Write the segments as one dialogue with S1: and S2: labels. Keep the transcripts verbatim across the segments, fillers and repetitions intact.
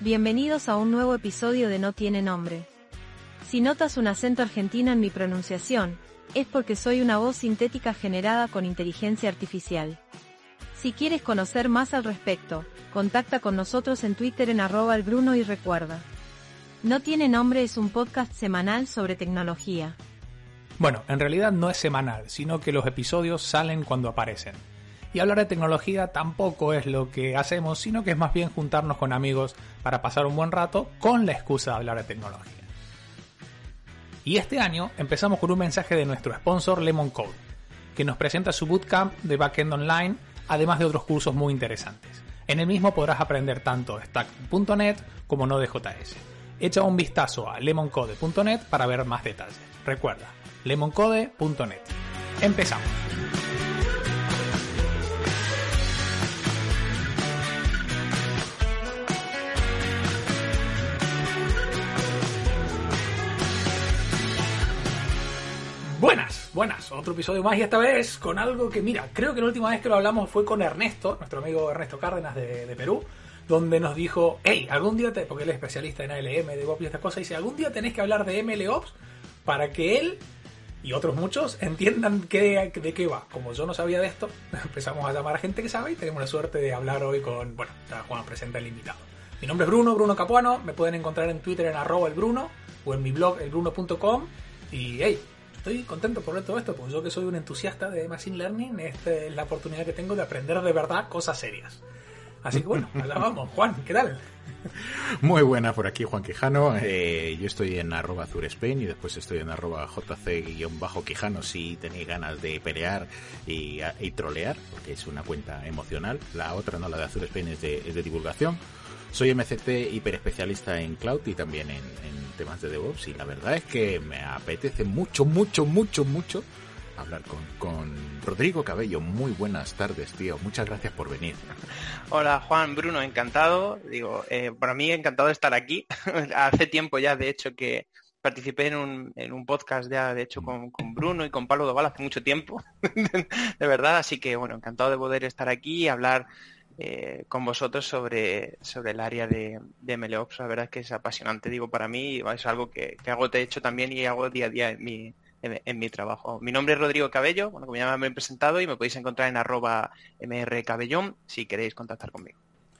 S1: Bienvenidos a un nuevo episodio de No Tiene Nombre. Si notas un acento argentino en mi pronunciación, es porque soy una voz sintética generada con inteligencia artificial. Si quieres conocer más al respecto, contacta con nosotros en Twitter en arroba elbruno y recuerda. No Tiene Nombre es un podcast semanal sobre tecnología.
S2: Bueno, en realidad no es semanal, sino que los episodios salen cuando aparecen. Y hablar de tecnología tampoco es lo que hacemos, sino que es más bien juntarnos con amigos para pasar un buen rato con la excusa de hablar de tecnología. Y este año empezamos con un mensaje de nuestro sponsor Lemon Code, que nos presenta su bootcamp de backend online, además de otros cursos muy interesantes. En el mismo podrás aprender tanto Stack punto net como Node punto js. Echa un vistazo a lemon code punto net para ver más detalles. Recuerda, lemon code punto net. Empezamos. Buenas, buenas, otro episodio más y esta vez con algo que, mira, creo que la última vez que lo hablamos fue con Ernesto, nuestro amigo Ernesto Cárdenas de, de Perú, donde nos dijo, hey, algún día, te, porque él es especialista en A L M, DevOps y estas cosas, dice, algún día tenés que hablar de MLOps para que él y otros muchos entiendan qué, de qué va. Como yo no sabía de esto, empezamos a llamar a gente que sabe y tenemos la suerte de hablar hoy con, bueno, ya Juan presenta el invitado. Mi nombre es Bruno, Bruno Capuano, me pueden encontrar en Twitter en arroba elbruno o en mi blog elbruno punto com y, hey, estoy contento por ver todo esto, porque yo que soy un entusiasta de Machine Learning, esta es la oportunidad que tengo de aprender de verdad cosas serias. Así que bueno, allá vamos. Juan, ¿qué tal?
S3: Muy buena por aquí, Juan Quijano. Eh, yo estoy en arroba azurespain y después estoy en arroba jc-quijano si tenéis ganas de pelear y, y trolear, porque es una cuenta emocional. La otra, no, la de Azurespain, es de, es de divulgación. Soy M C T hiperespecialista en cloud y también en, en temas de DevOps, y la verdad es que me apetece mucho, mucho, mucho, mucho hablar con, con Rodrigo Cabello. Muy buenas tardes, tío. Muchas gracias por venir.
S4: Hola, Juan, Bruno, encantado. Digo, eh, para mí encantado de estar aquí. Hace tiempo ya, de hecho, que participé en un, en un podcast ya, de hecho, con, con Bruno y con Pablo Doval hace mucho tiempo, de verdad. Así que, bueno, encantado de poder estar aquí y hablar Eh, con vosotros sobre, sobre el área de, de MLOps. La verdad es que es apasionante, digo, para mí es algo que, que hago de hecho también y hago día a día en mi, en, en mi trabajo. Mi nombre es Rodrigo Cabello, bueno, como ya me he presentado, y me podéis encontrar en arroba mrcabellón si queréis contactar conmigo.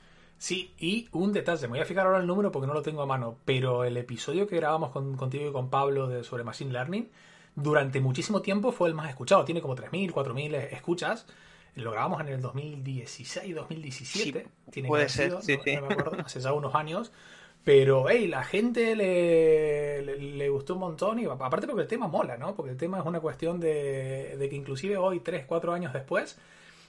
S2: Sí, y un detalle, me voy a fijar ahora el número porque no lo tengo a mano, pero el episodio que grabamos con, contigo y con Pablo de, sobre Machine Learning, durante muchísimo tiempo fue el más escuchado, tiene como tres mil, cuatro mil escuchas. Lo grabamos en el dos mil dieciséis, dos mil diecisiete.
S4: Sí,
S2: tiene
S4: puede
S2: que
S4: ser,
S2: sido,
S4: sí,
S2: no,
S4: sí.
S2: no me acuerdo, hace ya unos años. Pero, hey, la gente le, le, le gustó un montón. Y aparte porque el tema mola, ¿no? Porque el tema es una cuestión de, de que inclusive hoy, tres, cuatro años después,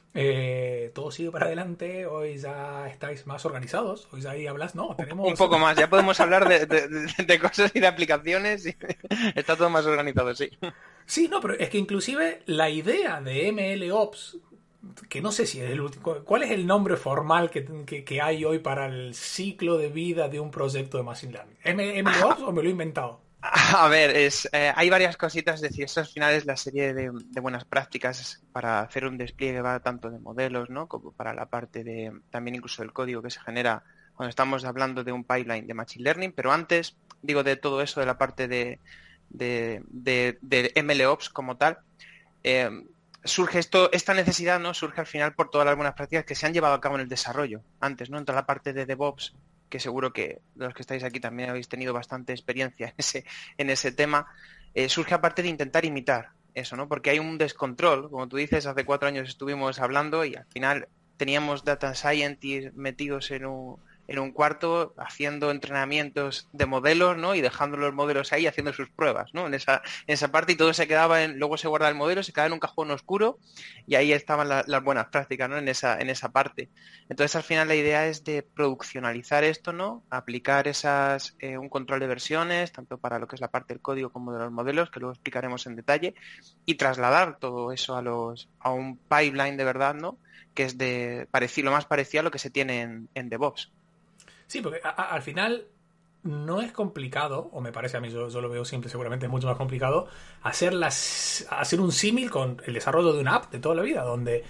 S2: eh, todo sigue para adelante. Hoy ya estáis más organizados. Hoy ya ahí hablas, no, tenemos...
S4: Un poco más, ya podemos hablar de, de, de, de cosas y de aplicaciones. Y está todo más organizado, sí.
S2: Sí, no, pero es que inclusive la idea de MLOps, que no sé si es el último, ¿cuál es el nombre formal que, que, que hay hoy para el ciclo de vida de un proyecto de Machine Learning? ¿M L Ops o me lo he inventado?
S4: A ver, es, eh, hay varias cositas, es decir, esto al final es la serie de, de buenas prácticas para hacer un despliegue, va tanto de modelos, ¿no?, como para la parte de, también incluso del código que se genera cuando estamos hablando de un pipeline de Machine Learning, pero antes, digo, de todo eso, de la parte de, de, de, de MLOps como tal, eh, surge esto, esta necesidad, ¿no?, surge al final por todas las buenas prácticas que se han llevado a cabo en el desarrollo antes, ¿no?, en toda la parte de DevOps, que seguro que los que estáis aquí también habéis tenido bastante experiencia en ese, en ese tema, eh, surge aparte de intentar imitar eso, ¿no?, porque hay un descontrol, como tú dices, hace cuatro años estuvimos hablando y al final teníamos data scientists metidos en un en un cuarto haciendo entrenamientos de modelos, ¿no?, y dejando los modelos ahí haciendo sus pruebas, ¿no?, en esa, en esa parte, y todo se quedaba en, luego se guardaba el modelo, se quedaba en un cajón oscuro y ahí estaban la, las buenas prácticas, ¿no?, en esa, en esa parte. Entonces al final la idea es de produccionalizar esto, ¿no?, aplicar esas, eh, un control de versiones, tanto para lo que es la parte del código como de los modelos, que luego explicaremos en detalle, y trasladar todo eso a los, a un pipeline de verdad, ¿no?, que es de parecido, lo más parecido a lo que se tiene en, en DevOps.
S2: Sí, porque a, a, al final no es complicado, o me parece a mí, yo, yo lo veo simple, seguramente es mucho más complicado, hacer, las, hacer un símil con el desarrollo de una app de toda la vida, donde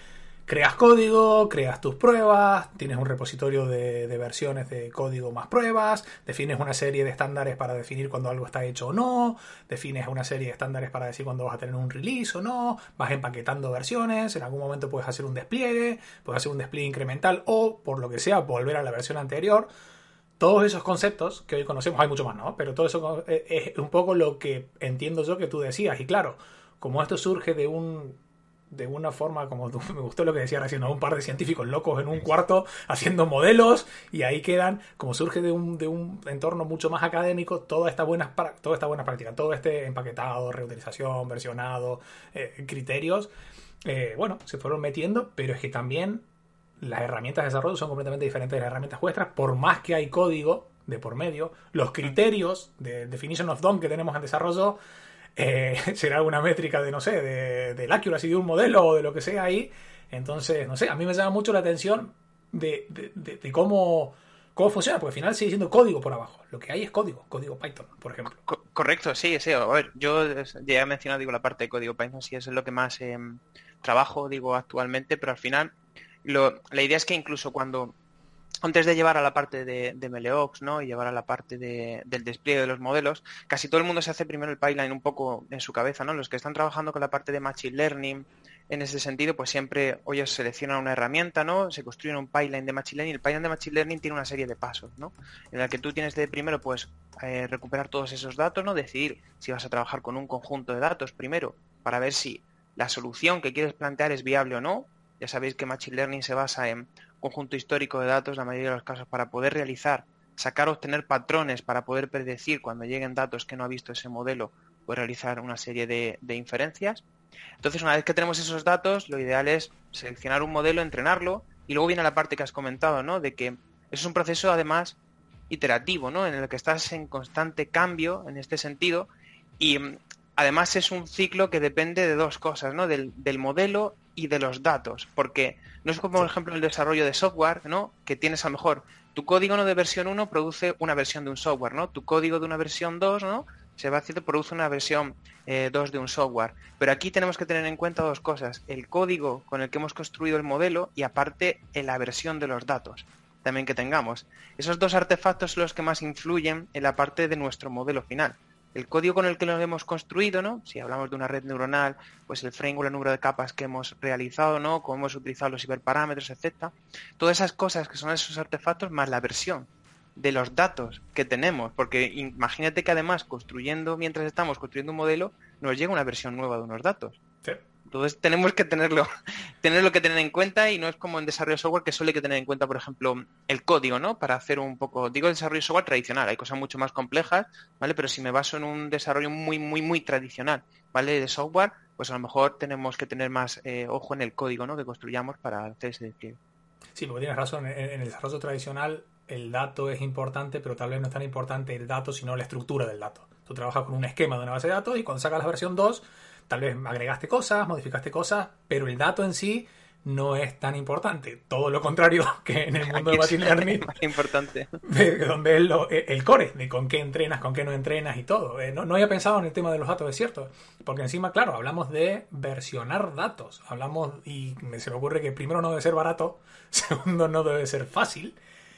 S2: creas código, creas tus pruebas, tienes un repositorio de, de versiones de código más pruebas, defines una serie de estándares para definir cuando algo está hecho o no, defines una serie de estándares para decir cuándo vas a tener un release o no, vas empaquetando versiones, en algún momento puedes hacer un despliegue, puedes hacer un despliegue incremental o, por lo que sea, volver a la versión anterior. Todos esos conceptos que hoy conocemos, hay mucho más, ¿no? Pero todo eso es un poco lo que entiendo yo que tú decías. Y claro, como esto surge de un de una forma, como tú, me gustó lo que decías recién, ¿no? Un par de científicos locos en un cuarto haciendo modelos y ahí quedan, como surge de un, de un entorno mucho más académico, toda esta buena, toda esta buena práctica, todo este empaquetado, reutilización, versionado, eh, criterios, eh, bueno, se fueron metiendo, pero es que también las herramientas de desarrollo son completamente diferentes de las herramientas vuestras, por más que hay código de por medio, los criterios de definition of done que tenemos en desarrollo eh, será una métrica de, no sé, de, del accuracy de un modelo o de lo que sea ahí. Entonces, no sé, a mí me llama mucho la atención de, de, de, de cómo, cómo funciona, porque al final sigue siendo código por abajo. Lo que hay es código, código Python, por ejemplo.
S4: Co- correcto, sí, sí. A ver, yo ya he mencionado, digo, la parte de código Python, sí, eso es lo que más eh, trabajo, digo, actualmente, pero al final Lo, la idea es que incluso cuando, antes de llevar a la parte de, de MLOps, ¿no? Y llevar a la parte de, del despliegue de los modelos, casi todo el mundo se hace primero el pipeline un poco en su cabeza, ¿no? Los que están trabajando con la parte de Machine Learning, en ese sentido, pues siempre ellos seleccionan una herramienta, ¿no? Se construyen un pipeline de Machine Learning. El pipeline de Machine Learning tiene una serie de pasos, ¿no? En el que tú tienes de primero, pues, eh, recuperar todos esos datos, ¿no? Decidir si vas a trabajar con un conjunto de datos primero, para ver si la solución que quieres plantear es viable o no. Ya sabéis que Machine Learning se basa en conjunto histórico de datos, la mayoría de los casos, para poder realizar, sacar, obtener patrones, para poder predecir cuando lleguen datos que no ha visto ese modelo, pues realizar una serie de, de inferencias. Entonces, una vez que tenemos esos datos, lo ideal es seleccionar un modelo, entrenarlo, y luego viene la parte que has comentado, ¿no? De que eso es un proceso, además, iterativo, ¿no? En el que estás en constante cambio, en este sentido, y además es un ciclo que depende de dos cosas, ¿no? Del, del modelo y de los datos, porque no es como, por ejemplo, el desarrollo de software, ¿no? Que tienes a lo mejor tu código, ¿no? De versión uno produce una versión de un software, ¿no? Tu código de una versión dos, ¿no? Se va haciendo, produce una versión eh, dos de un software. Pero aquí tenemos que tener en cuenta dos cosas: el código con el que hemos construido el modelo y, aparte, en la versión de los datos también que tengamos. Esos dos artefactos son los que más influyen en la parte de nuestro modelo final. El código con el que lo hemos construido, ¿no? Si hablamos de una red neuronal, pues el framework, el número de capas que hemos realizado, ¿no? Cómo hemos utilizado los hiperparámetros, etcétera. Todas esas cosas que son esos artefactos, más la versión de los datos que tenemos, porque imagínate que además construyendo, mientras estamos construyendo un modelo, nos llega una versión nueva de unos datos.
S2: Sí.
S4: Entonces tenemos que tenerlo, tenerlo que tener en cuenta, y no es como en desarrollo de software, que suele que tener en cuenta, por ejemplo, el código, ¿no? Para hacer un poco, digo, desarrollo de software tradicional, hay cosas mucho más complejas, ¿vale? Pero si me baso en un desarrollo muy, muy, muy tradicional, ¿vale? De software, pues a lo mejor tenemos que tener más eh, ojo en el código, ¿no? Que construyamos para hacer ese despliegue.
S2: Sí, porque tienes razón, en, en el desarrollo tradicional el dato es importante, pero tal vez no es tan importante el dato, sino la estructura del dato. Tú trabajas con un esquema de una base de datos y cuando sacas la versión dos, tal vez agregaste cosas, modificaste cosas, pero el dato en sí no es tan importante. Todo lo contrario que en el mundo de Machine Learning.
S4: Más importante.
S2: De, donde es lo, el core, de con qué entrenas, con qué no entrenas y todo. Eh, no, no había pensado en el tema de los datos, es cierto. Porque encima, claro, hablamos de versionar datos. Hablamos, y me, se me ocurre que primero no debe ser barato, segundo no debe ser fácil.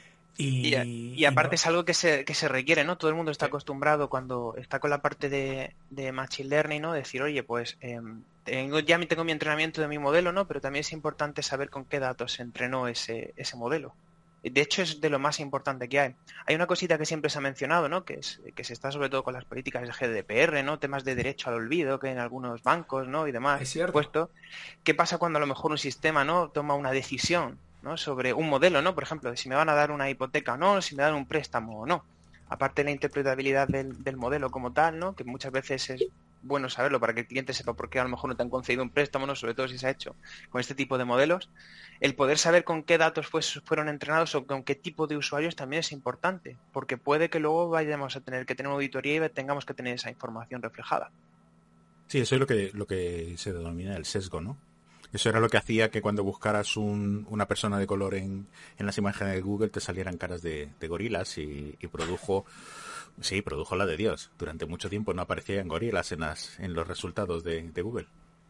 S2: Y,
S4: y, y aparte
S2: y no.
S4: es algo que se, que se requiere, ¿no? Todo el mundo está acostumbrado, cuando está con la parte de, de Machine Learning, ¿no? Decir, oye, pues eh, tengo, ya tengo mi entrenamiento de mi modelo, ¿no? Pero también es importante saber con qué datos se entrenó ese, ese modelo. De hecho, es de lo más importante que hay. Hay una cosita que siempre se ha mencionado, ¿no? Que, es, que se está sobre todo con las políticas de G D P R, ¿no? Temas de derecho al olvido que en algunos bancos, ¿no? Y demás.
S2: Es cierto.
S4: Puesto. ¿Qué pasa cuando a lo mejor un sistema, ¿no? Toma una decisión, ¿no? Sobre un modelo, ¿no? Por ejemplo, si me van a dar una hipoteca o no, si me dan un préstamo o no. Aparte de la interpretabilidad del, del modelo como tal, ¿no? Que muchas veces es bueno saberlo para que el cliente sepa por qué a lo mejor no te han concedido un préstamo, ¿no? Sobre todo si se ha hecho con este tipo de modelos. El poder saber con qué datos pues, fueron entrenados o con qué tipo de usuarios también es importante, porque puede que luego vayamos a tener que tener una auditoría y tengamos que tener esa información reflejada.
S3: Sí, eso es lo que, lo que se denomina el sesgo, ¿no? Eso era lo que hacía que cuando buscaras un, una persona de color en, en las imágenes de Google te salieran caras de, de gorilas y, y produjo, sí, produjo la de Dios. Durante mucho tiempo no aparecían gorilas en, las, en los resultados de, de Google.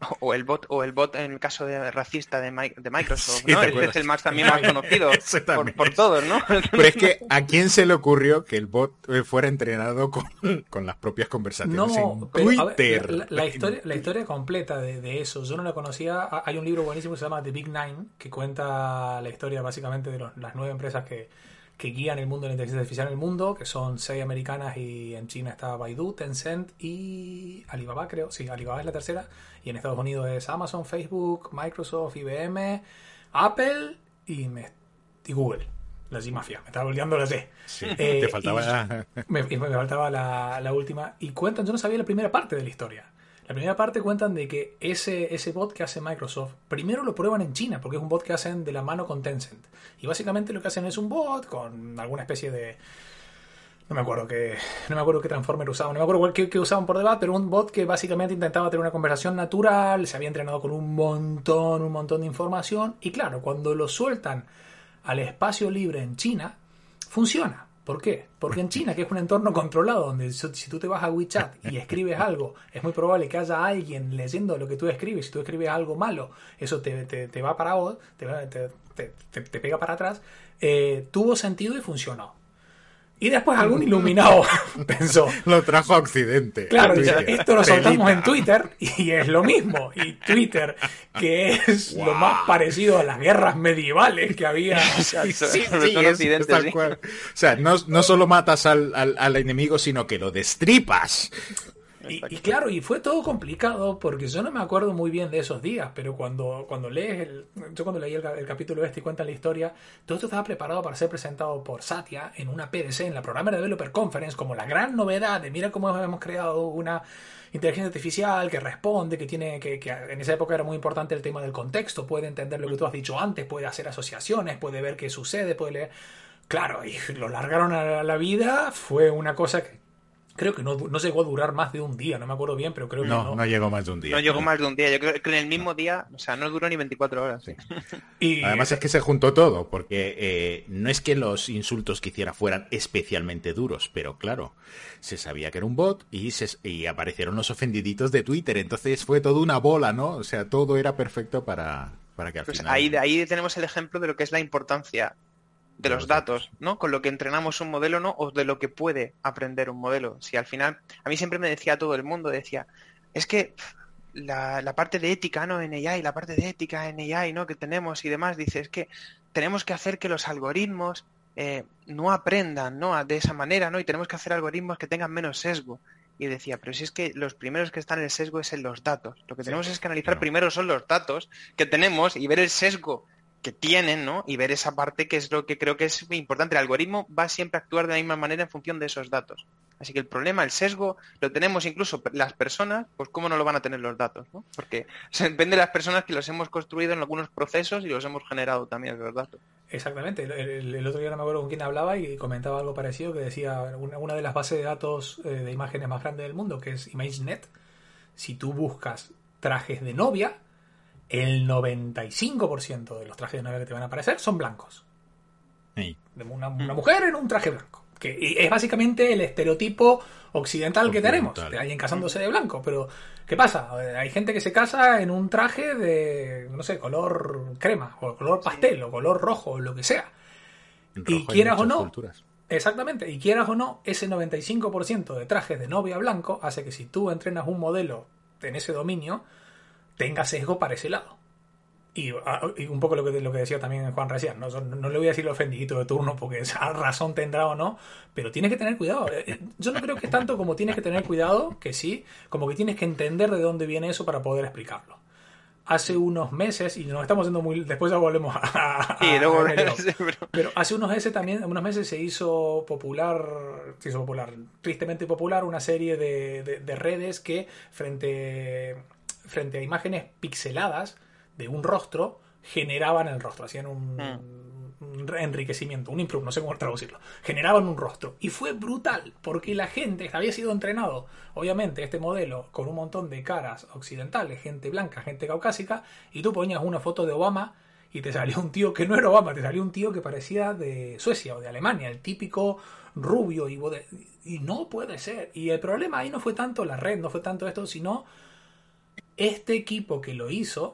S4: O el bot, o el bot en el caso de racista de, Mi- de Microsoft,
S3: Sí,
S4: ¿no?
S3: ¿te
S4: Es,
S3: acuerdas?
S4: es el más también más conocido por, por todos, ¿no?
S3: Pero es que, ¿a quién se le ocurrió que el bot eh, fuera entrenado con, con las propias conversaciones
S2: No,
S3: en
S2: pero a ver,
S3: Twitter?
S2: la, la- la historia, la historia completa de, de eso, yo no la conocía. Ha- Hay un libro buenísimo que se llama The Big Nine, que cuenta la historia básicamente de los- las nueve empresas que, que guían el mundo de la inteligencia artificial en el mundo, que son seis americanas y en China está Baidu, Tencent y Alibaba, creo. Sí, Alibaba es la tercera. Y en Estados Unidos es Amazon, Facebook, Microsoft, I B M, Apple y, me- y Google. La G Mafia, me estaba olvidando la G.
S3: Sí,
S2: Eh,
S3: te faltaba...
S2: y me, y me faltaba la, la última. Y cuentan, yo no sabía la primera parte de la historia. La primera parte cuentan de que ese, ese bot que hace Microsoft, primero lo prueban en China, porque es un bot que hacen de la mano con Tencent. Y básicamente lo que hacen es un bot con alguna especie de... No me acuerdo qué, no me acuerdo qué transformer usaban, no me acuerdo qué, qué usaban por debajo, pero un bot que básicamente intentaba tener una conversación natural, se había entrenado con un montón, un montón de información. Y claro, cuando lo sueltan al espacio libre en China, funciona. ¿Por qué? Porque en China, que es un entorno controlado, donde si tú te vas a WeChat y escribes algo, es muy probable que haya alguien leyendo lo que tú escribes. Si tú escribes algo malo, eso te, te, te va para vos, te, te, te, te, te pega para atrás. Eh, tuvo sentido y funcionó. Y después algún iluminado pensó,
S3: Lo trajo a Occidente.
S2: claro,
S3: a
S2: dice,
S3: Twitter.
S2: esto lo soltamos
S3: Pelita.
S2: en Twitter y es lo mismo. Y Twitter, que es
S3: Wow.
S2: lo más parecido a las guerras medievales que había.
S4: Exacto.
S3: Sí,
S4: Sobre
S3: sí,
S4: todo en
S3: es-
S4: Occidente,
S3: es tal
S4: sí.
S3: cual. O sea, no, no solo matas al, al, al enemigo, sino que lo destripas.
S2: Y, y claro, y fue todo complicado porque yo no me acuerdo muy bien de esos días, pero cuando, cuando lees, el, yo cuando leí el, el capítulo este y cuentan la historia, todo esto estaba preparado para ser presentado por Satya en una P D C, en la Programmer Developer Conference, como la gran novedad de mira cómo hemos creado una inteligencia artificial que responde, que tiene, que, que en esa época era muy importante el tema del contexto, puede entender lo que tú has dicho antes, puede hacer asociaciones, puede ver qué sucede, puede leer. Claro, y lo largaron a la vida, fue una cosa que creo que no, no llegó a durar más de un día, no me acuerdo bien, pero creo que
S3: No,
S2: no.
S3: no llegó más de un día.
S4: No llegó más de un día. Yo creo que en el mismo día, o sea, no duró ni veinticuatro horas.
S3: Sí.
S2: Y
S3: Además es que se juntó todo, porque eh, no es que los insultos que hiciera fueran especialmente duros, pero claro, se sabía que era un bot y, se, y aparecieron los ofendiditos de Twitter, entonces fue toda una bola, ¿no? O sea, todo era perfecto para, para que al
S4: Pues
S3: final...
S4: ahí, de ahí tenemos el ejemplo de lo que es la importancia de los datos, ¿no? Con lo que entrenamos un modelo, ¿no? O de lo que puede aprender un modelo. Si al final, a mí siempre me decía todo el mundo, decía, es que pff, la, la parte de ética, ¿no? En A I, la parte de ética en A I, ¿no? Que tenemos y demás, dice, es que tenemos que hacer que los algoritmos eh, no aprendan, ¿no? De esa manera, ¿no? Y tenemos que hacer algoritmos que tengan menos sesgo. Y decía, pero si es que los primeros que están en el sesgo es en los datos. Lo que tenemos
S2: Sí,
S4: es que analizar
S3: claro.
S4: primero son los datos que tenemos y ver el sesgo que tienen, ¿no? Y ver esa parte que es lo que creo que es muy importante. El algoritmo va siempre a actuar de la misma manera en función de esos datos. Así que el problema, el sesgo, lo tenemos incluso las personas, pues cómo no lo van a tener los datos, ¿no? Porque se depende de las personas que los hemos construido en algunos procesos y los hemos generado también esos datos.
S2: exactamente, el, el- el otro día no me acuerdo con quién hablaba y comentaba algo parecido, que decía una, una de las bases de datos eh, de imágenes más grandes del mundo, que es ImageNet. Si tú buscas trajes de novia, el noventa y cinco por ciento de los trajes de novia que te van a aparecer son blancos.
S3: Sí.
S2: De una, una mujer en un traje blanco. Que y es básicamente el estereotipo occidental que tenemos,
S3: Occidental.
S2: de alguien casándose de blanco. Pero, ¿qué pasa? Hay gente que se casa en un traje de, no sé, color crema, o color pastel, o color rojo, o lo que sea.
S3: En
S2: Y
S3: rojo hay
S2: quieras o
S3: muchas
S2: no,
S3: culturas.
S2: exactamente, y quieras o no, ese noventa y cinco por ciento de trajes de novia blanco hace que si tú entrenas un modelo en ese dominio, tenga sesgo para ese lado. Y, y un poco lo que, lo que decía también Juan recién, ¿no? No, no le voy a decir lo ofendidito de turno porque esa razón tendrá o no, pero tienes que tener cuidado. Yo no creo que es tanto como tienes que tener cuidado, que sí, como que tienes que entender de dónde viene eso para poder explicarlo. Hace unos meses, y nos estamos yendo muy... Después ya volvemos a... a
S4: Sí, luego...
S2: a Enero.
S4: sí, pero-
S2: Pero hace unos meses también, unos meses se hizo popular, se hizo popular, tristemente popular, una serie de, de, de redes que frente, frente a imágenes pixeladas de un rostro, generaban el rostro, hacían un,
S4: Mm.
S2: un enriquecimiento, un improve, no sé cómo traducirlo, generaban un rostro. Y fue brutal, porque la gente había sido entrenado, obviamente, este modelo con un montón de caras occidentales, gente blanca, gente caucásica, y tú ponías una foto de Obama y te salió un tío que no era Obama, te salió un tío que parecía de Suecia o de Alemania, el típico rubio, y, vos de- y no puede ser. Y el problema ahí no fue tanto la red, no fue tanto esto, sino este equipo que lo hizo,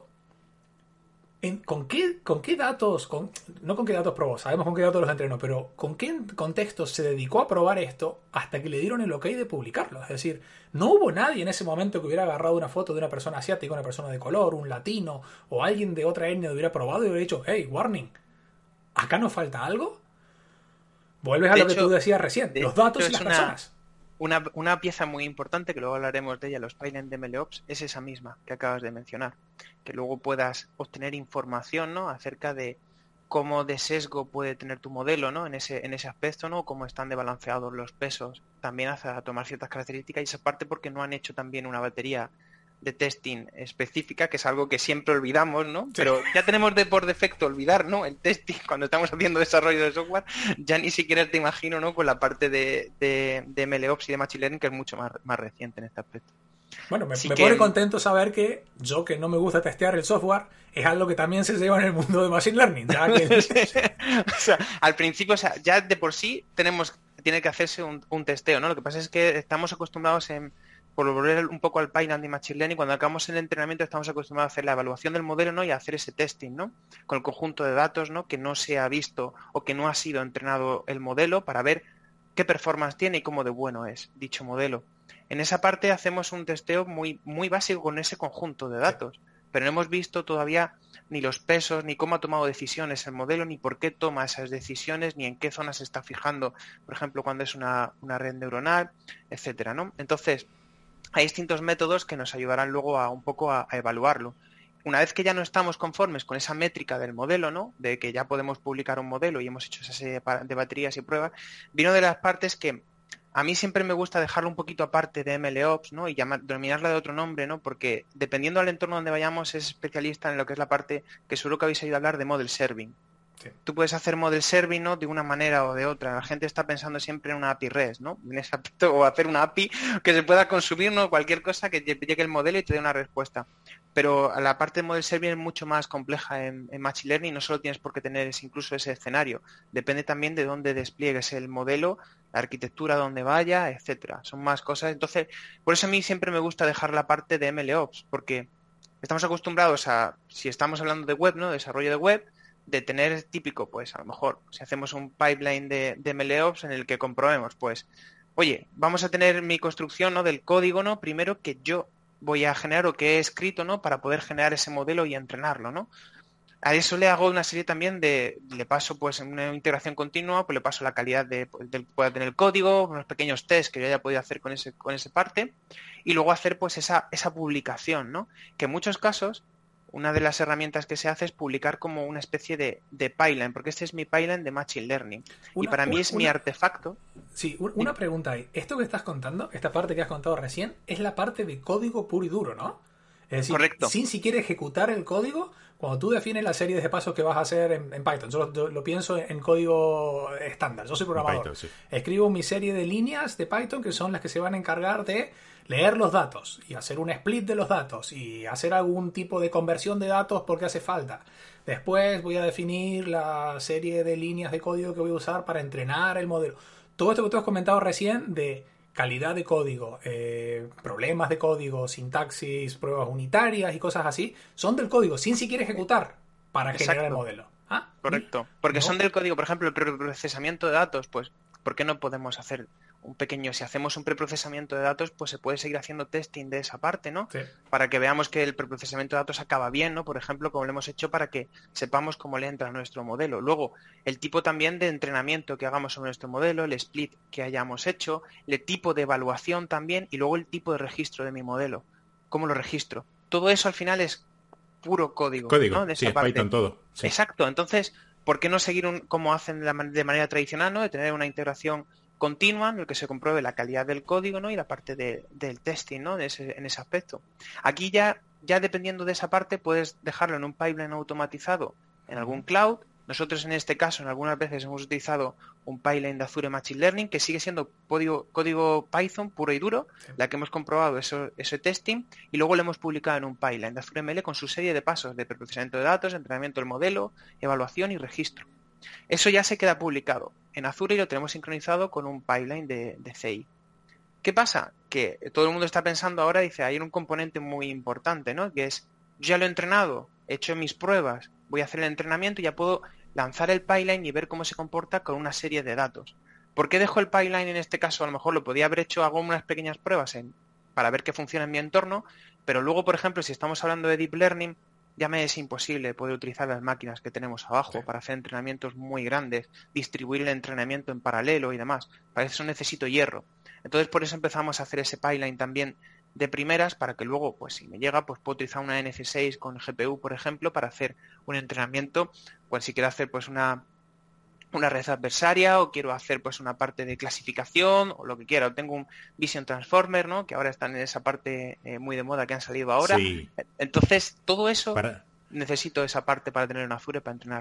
S2: en, ¿con, qué, ¿con qué datos, con, no con qué datos probó, sabemos con qué datos los entrenó, pero con qué contexto se dedicó a probar esto hasta que le dieron el ok de publicarlo? Es decir, no hubo nadie en ese momento que hubiera agarrado una foto de una persona asiática, una persona de color, un latino, o alguien de otra etnia hubiera probado y hubiera dicho, hey, warning, ¿acá nos falta algo? Vuelves a
S4: De
S2: lo
S4: hecho,
S2: que tú decías recién,
S4: de
S2: los datos
S4: hecho,
S2: y las
S4: es una-
S2: personas.
S4: Una, una pieza muy importante, que luego hablaremos de ella, los pipelines de MLOps, es esa misma que acabas de mencionar. Que luego puedas obtener información, ¿no?, acerca de cómo de sesgo puede tener tu modelo, ¿no?, en ese, en ese aspecto, ¿no?, cómo están desbalanceados los pesos. También hace a tomar ciertas características, y esa parte porque no han hecho también una batería de testing específica, que es algo que siempre olvidamos, ¿no? Sí. Pero ya tenemos de por defecto olvidar, ¿no?, el testing cuando estamos haciendo desarrollo de software. Ya ni siquiera te imagino, ¿no?, con la parte de, de, de MLOps y de Machine Learning, que es mucho más, más reciente en este aspecto.
S2: Bueno, me, me
S4: que...
S2: pone contento saber que yo, que no me gusta testear el software, es algo que también se lleva en el mundo de Machine Learning. Ya que...
S4: o sea, al principio, o sea, ya de por sí tenemos, tiene que hacerse un, un testeo, ¿no? Lo que pasa es que estamos acostumbrados en, por volver un poco al pipeline de Machine Learning, cuando acabamos el entrenamiento estamos acostumbrados a hacer la evaluación del modelo, ¿no?, y a hacer ese testing, ¿no?, con el conjunto de datos, ¿no?, que no se ha visto o que no ha sido entrenado el modelo, para ver qué performance tiene y cómo de bueno es dicho modelo. En esa parte hacemos un testeo muy, muy básico con ese conjunto de datos, sí. Pero no hemos visto todavía ni los pesos, ni cómo ha tomado decisiones el modelo, ni por qué toma esas decisiones, ni en qué zonas se está fijando, por ejemplo, cuando es una, una red neuronal, etcétera, ¿no? Entonces, hay distintos métodos que nos ayudarán luego a un poco a, a evaluarlo. Una vez que ya no estamos conformes con esa métrica del modelo, ¿no?, de que ya podemos publicar un modelo y hemos hecho esa serie de baterías y pruebas, vino de las partes que a mí siempre me gusta dejarlo un poquito aparte de MLOps, ¿no?, y llamar, denominarla de otro nombre, ¿no?, porque dependiendo del entorno donde vayamos es especialista en lo que es la parte que seguro que habéis oído hablar de model serving. Sí. Tú puedes hacer model serving, ¿no?, de una manera o de otra. La gente está pensando siempre en una A P I REST, ¿no?, en ese aspecto, o hacer una A P I que se pueda consumir, ¿no?, cualquier cosa que llegue el modelo y te dé una respuesta. Pero la parte de model serving es mucho más compleja en, en Machine Learning. No solo tienes por qué tener ese, incluso ese escenario. Depende también de dónde despliegues el modelo, la arquitectura, dónde vaya, etcétera. Son más cosas. Entonces, por eso a mí siempre me gusta dejar la parte de MLOps, porque estamos acostumbrados a, si estamos hablando de web, ¿no?, desarrollo de web, de tener típico, pues a lo mejor, si hacemos un pipeline de, de MLOps en el que comprobemos, pues, oye, vamos a tener mi construcción, ¿no?, del código, ¿no?, primero que yo voy a generar o que he escrito, ¿no?, para poder generar ese modelo y entrenarlo, ¿no? A eso le hago una serie también de, le paso pues en una integración continua, pues le paso la calidad de, del que pueda tener el código, unos pequeños tests que yo haya podido hacer con ese, con esa parte, y luego hacer pues esa, esa publicación, ¿no? Que en muchos casos, una de las herramientas que se hace es publicar como una especie de, de pipeline, porque este es mi pipeline de Machine Learning. Una, y para mí es una, mi artefacto.
S2: Sí, una pregunta ahí. Esto que estás contando, esta parte que has contado recién, es la parte de código puro y duro, ¿no? Es decir,
S4: correcto,
S2: sin siquiera ejecutar el código, cuando tú defines la serie de pasos que vas a hacer en, en Python. Yo lo, lo pienso en código estándar. Yo soy programador. Python, sí. Escribo mi serie de líneas de Python que son las que se van a encargar de leer los datos y hacer un split de los datos y hacer algún tipo de conversión de datos porque hace falta. Después voy a definir la serie de líneas de código que voy a usar para entrenar el modelo. Todo esto que tú has comentado recién de calidad de código, eh, problemas de código, sintaxis, pruebas unitarias y cosas así, son del código, sin siquiera ejecutar para
S4: Exacto.
S2: generar el modelo. ¿Ah?
S4: Correcto, porque
S2: ¿No?
S4: son del código. Por ejemplo, el preprocesamiento de datos, pues, ¿por qué no podemos hacer un pequeño, si hacemos un preprocesamiento de datos, pues se puede seguir haciendo testing de esa parte, ¿no?
S2: Sí.
S4: Para que veamos que el preprocesamiento de datos acaba bien, ¿no? Por ejemplo, como lo hemos hecho para que sepamos cómo le entra a nuestro modelo. Luego, el tipo también de entrenamiento que hagamos sobre nuestro modelo, el split que hayamos hecho, el tipo de evaluación también, y luego el tipo de registro de mi modelo. ¿Cómo lo registro? Todo eso al final es puro código,
S3: Código,
S4: ¿no? De
S3: sí,
S4: esa
S3: es
S4: parte.
S3: Python todo. Sí.
S4: Exacto, entonces, ¿por qué no seguir un, como hacen de manera tradicional, ¿no? De tener una integración continua en el que se compruebe la calidad del código, ¿no? Y la parte de, del testing, ¿no? De ese, en ese aspecto. Aquí ya, ya dependiendo de esa parte, puedes dejarlo en un pipeline automatizado en algún cloud. Nosotros en este caso, en algunas veces hemos utilizado un pipeline de Azure Machine Learning que sigue siendo código, código Python puro y duro, sí. La que hemos comprobado eso, ese testing, y luego lo hemos publicado en un pipeline de Azure M L con su serie de pasos de preprocesamiento de datos, entrenamiento del modelo, evaluación y registro. Eso ya se queda publicado en Azure y lo tenemos sincronizado con un pipeline de, de C I. ¿Qué pasa? Que todo el mundo está pensando ahora, dice, hay un componente muy importante, ¿no? Que es, yo ya lo he entrenado, he hecho mis pruebas, voy a hacer el entrenamiento y ya puedo lanzar el pipeline y ver cómo se comporta con una serie de datos. ¿Por qué dejo el pipeline en este caso? A lo mejor lo podía haber hecho, hago unas pequeñas pruebas en, para ver qué funciona en mi entorno, pero luego, por ejemplo, si estamos hablando de Deep Learning, ya me es imposible poder utilizar las máquinas que tenemos abajo sí. para hacer entrenamientos muy grandes, distribuir el entrenamiento en paralelo y demás. Para eso necesito hierro. Entonces, por eso empezamos a hacer ese pipeline también de primeras, para que luego, pues si me llega, pues puedo utilizar una N F seis con G P U, por ejemplo, para hacer un entrenamiento, pues si quiero hacer pues una, una red adversaria, o quiero hacer pues una parte de clasificación, o lo que quiera. O tengo un Vision Transformer, ¿no? Que ahora están en esa parte eh, muy de moda que han salido ahora.
S3: Sí.
S4: Entonces, todo eso,
S3: para...
S4: necesito esa parte para tener un Azure para entrenar.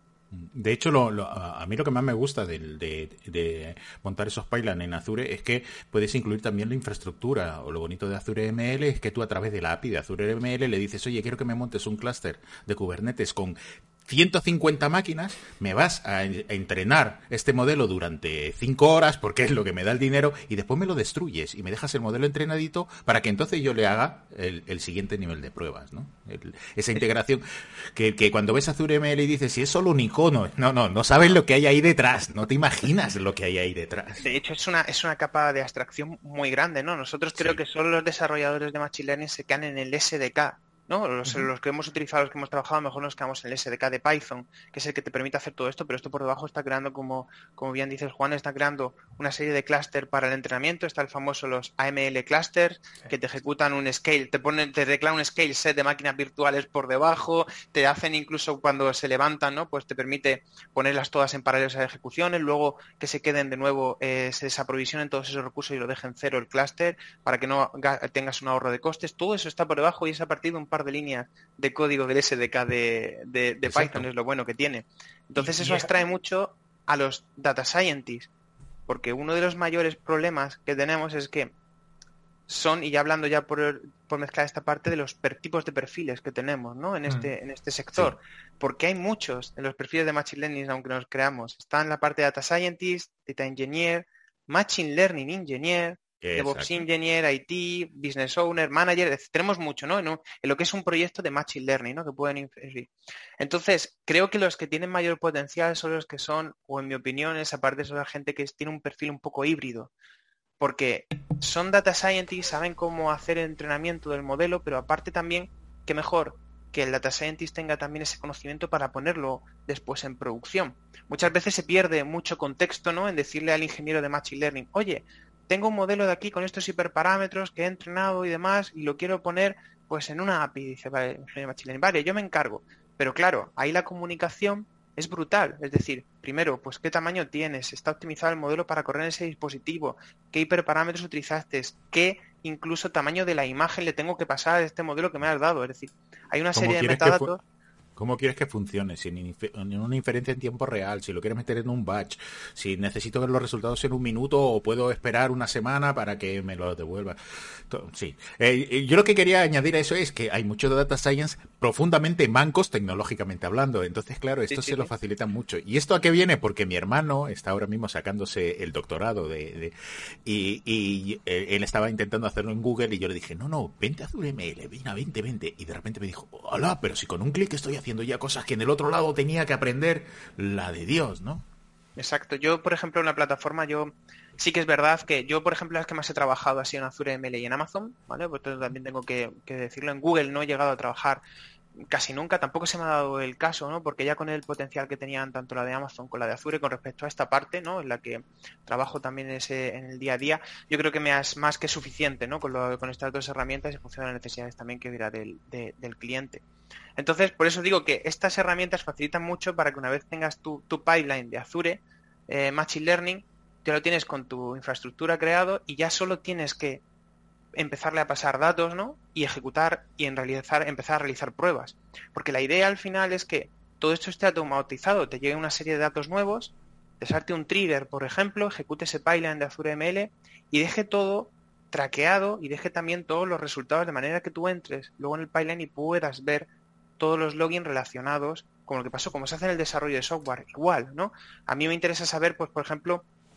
S3: De hecho, lo, lo, a mí lo que más me gusta de, de, de montar esos pipelines en Azure es que puedes incluir también la infraestructura. O lo bonito de Azure M L es que tú a través de la A P I de Azure M L le dices, oye, quiero que me montes un clúster de Kubernetes con ciento cincuenta máquinas, me vas a, a entrenar este modelo durante cinco horas porque es lo que me da el dinero y después me lo destruyes y me dejas el modelo entrenadito para que entonces yo le haga el, el siguiente nivel de pruebas, ¿no? El, esa integración que, que cuando ves Azure M L y dices, si es solo un icono, no, no, no sabes lo que hay ahí detrás, no te imaginas lo que hay ahí detrás.
S4: De hecho, es una, es una capa de abstracción muy grande, ¿no? Nosotros creo sí. que solo los desarrolladores de Machine Learning se quedan en el S D K, ¿no? Los, uh-huh. los que hemos utilizado, los que hemos trabajado, mejor nos quedamos en el S D K de Python, que es el que te permite hacer todo esto, pero esto por debajo está creando, como, como bien dices, Juan, está creando una serie de clúster para el entrenamiento. Está el famoso los A M L clusters, sí. que te ejecutan un scale, te ponen, te declaran un scale set de máquinas virtuales por debajo, te hacen incluso cuando se levantan, ¿no? Pues te permite ponerlas todas en paralelo a ejecuciones, luego que se queden de nuevo, eh, se desaprovisionen todos esos recursos y lo dejen cero el clúster, para que no tengas un ahorro de costes. Todo eso está por debajo y es a partir de un par de líneas de código del S D K de, de, de Python, es lo bueno que tiene. Entonces eso atrae mucho a los data scientists, porque uno de los mayores problemas que tenemos es que son, y ya hablando ya por, por mezclar esta parte de los per, tipos de perfiles que tenemos, ¿no? en, este, mm. en este sector, sí. porque hay muchos en los perfiles de Machine Learning, aunque nos creamos. Está en la parte de Data Scientist, Data Engineer, Machine Learning Engineer, DevOps Engineer, I T, Business Owner, Manager, tenemos mucho, ¿no? En, un, en lo que es un proyecto de Machine Learning, ¿no? Que pueden inferir. Entonces, creo que los que tienen mayor potencial son los que son, o en mi opinión, esa parte son la gente que tiene un perfil un poco híbrido, porque son data scientists, saben cómo hacer el entrenamiento del modelo, pero aparte también, que mejor que el data scientist tenga también ese conocimiento para ponerlo después en producción. Muchas veces se pierde mucho contexto, ¿no? En decirle al ingeniero de Machine Learning, oye, tengo un modelo de aquí con estos hiperparámetros que he entrenado y demás y lo quiero poner pues en una A P I. Dice, vale, vale, yo me encargo. Pero claro, ahí la comunicación es brutal. Es decir, primero, pues qué tamaño tienes, está optimizado el modelo para correr en ese dispositivo, qué hiperparámetros utilizaste, qué incluso tamaño de la imagen le tengo que pasar a este modelo que me has dado. Es decir, hay una serie de metadatos.
S3: ¿Cómo quieres que funcione? Si en una inferencia en tiempo real, si lo quieres meter en un batch, si necesito ver los resultados en un minuto o puedo esperar una semana para que me lo devuelva. Sí. Eh, yo lo que quería añadir a eso es que hay muchos data science profundamente mancos tecnológicamente hablando. Entonces, claro, esto sí, sí, se sí. lo facilita mucho. ¿Y esto a qué viene? Porque mi hermano está ahora mismo sacándose el doctorado de, de y, y él estaba intentando hacerlo en Google y yo le dije, no, no, vente a Azure M L, venga, vente, vente. Y de repente me dijo, hola, pero si con un clic estoy haciendo ya cosas que en el otro lado tenía que aprender, la de Dios, ¿no?
S4: Exacto. Yo, por ejemplo, en la plataforma, yo sí que es verdad que yo, por ejemplo, las que más he trabajado ha sido en Azure M L y en Amazon, ¿vale? Pues también tengo que, que decirlo. En Google no he llegado a trabajar casi nunca, tampoco se me ha dado el caso, ¿no? Porque ya con el potencial que tenían tanto la de Amazon como la de Azure con respecto a esta parte, ¿no? En la que trabajo también en, ese, en el día a día, yo creo que me es más que suficiente, ¿no? Con, lo, con estas dos herramientas y función de las necesidades también que hubiera del, de, del cliente. Entonces, por eso digo que estas herramientas facilitan mucho para que una vez tengas tu, tu pipeline de Azure, eh, Machine Learning, ya lo tienes con tu infraestructura creado y ya solo tienes que empezarle a pasar datos, ¿no? Y ejecutar y en realizar, empezar a realizar pruebas. Porque la idea al final es que todo esto esté automatizado, te llegue una serie de datos nuevos, te salte un trigger, por ejemplo, ejecute ese pipeline de Azure M L y deje todo traqueado y deje también todos los resultados de manera que tú entres luego en el pipeline y puedas ver todos los logins relacionados con lo que pasó, como se hace en el desarrollo de software, igual, ¿no? A mí me interesa saber, pues, por ejemplo,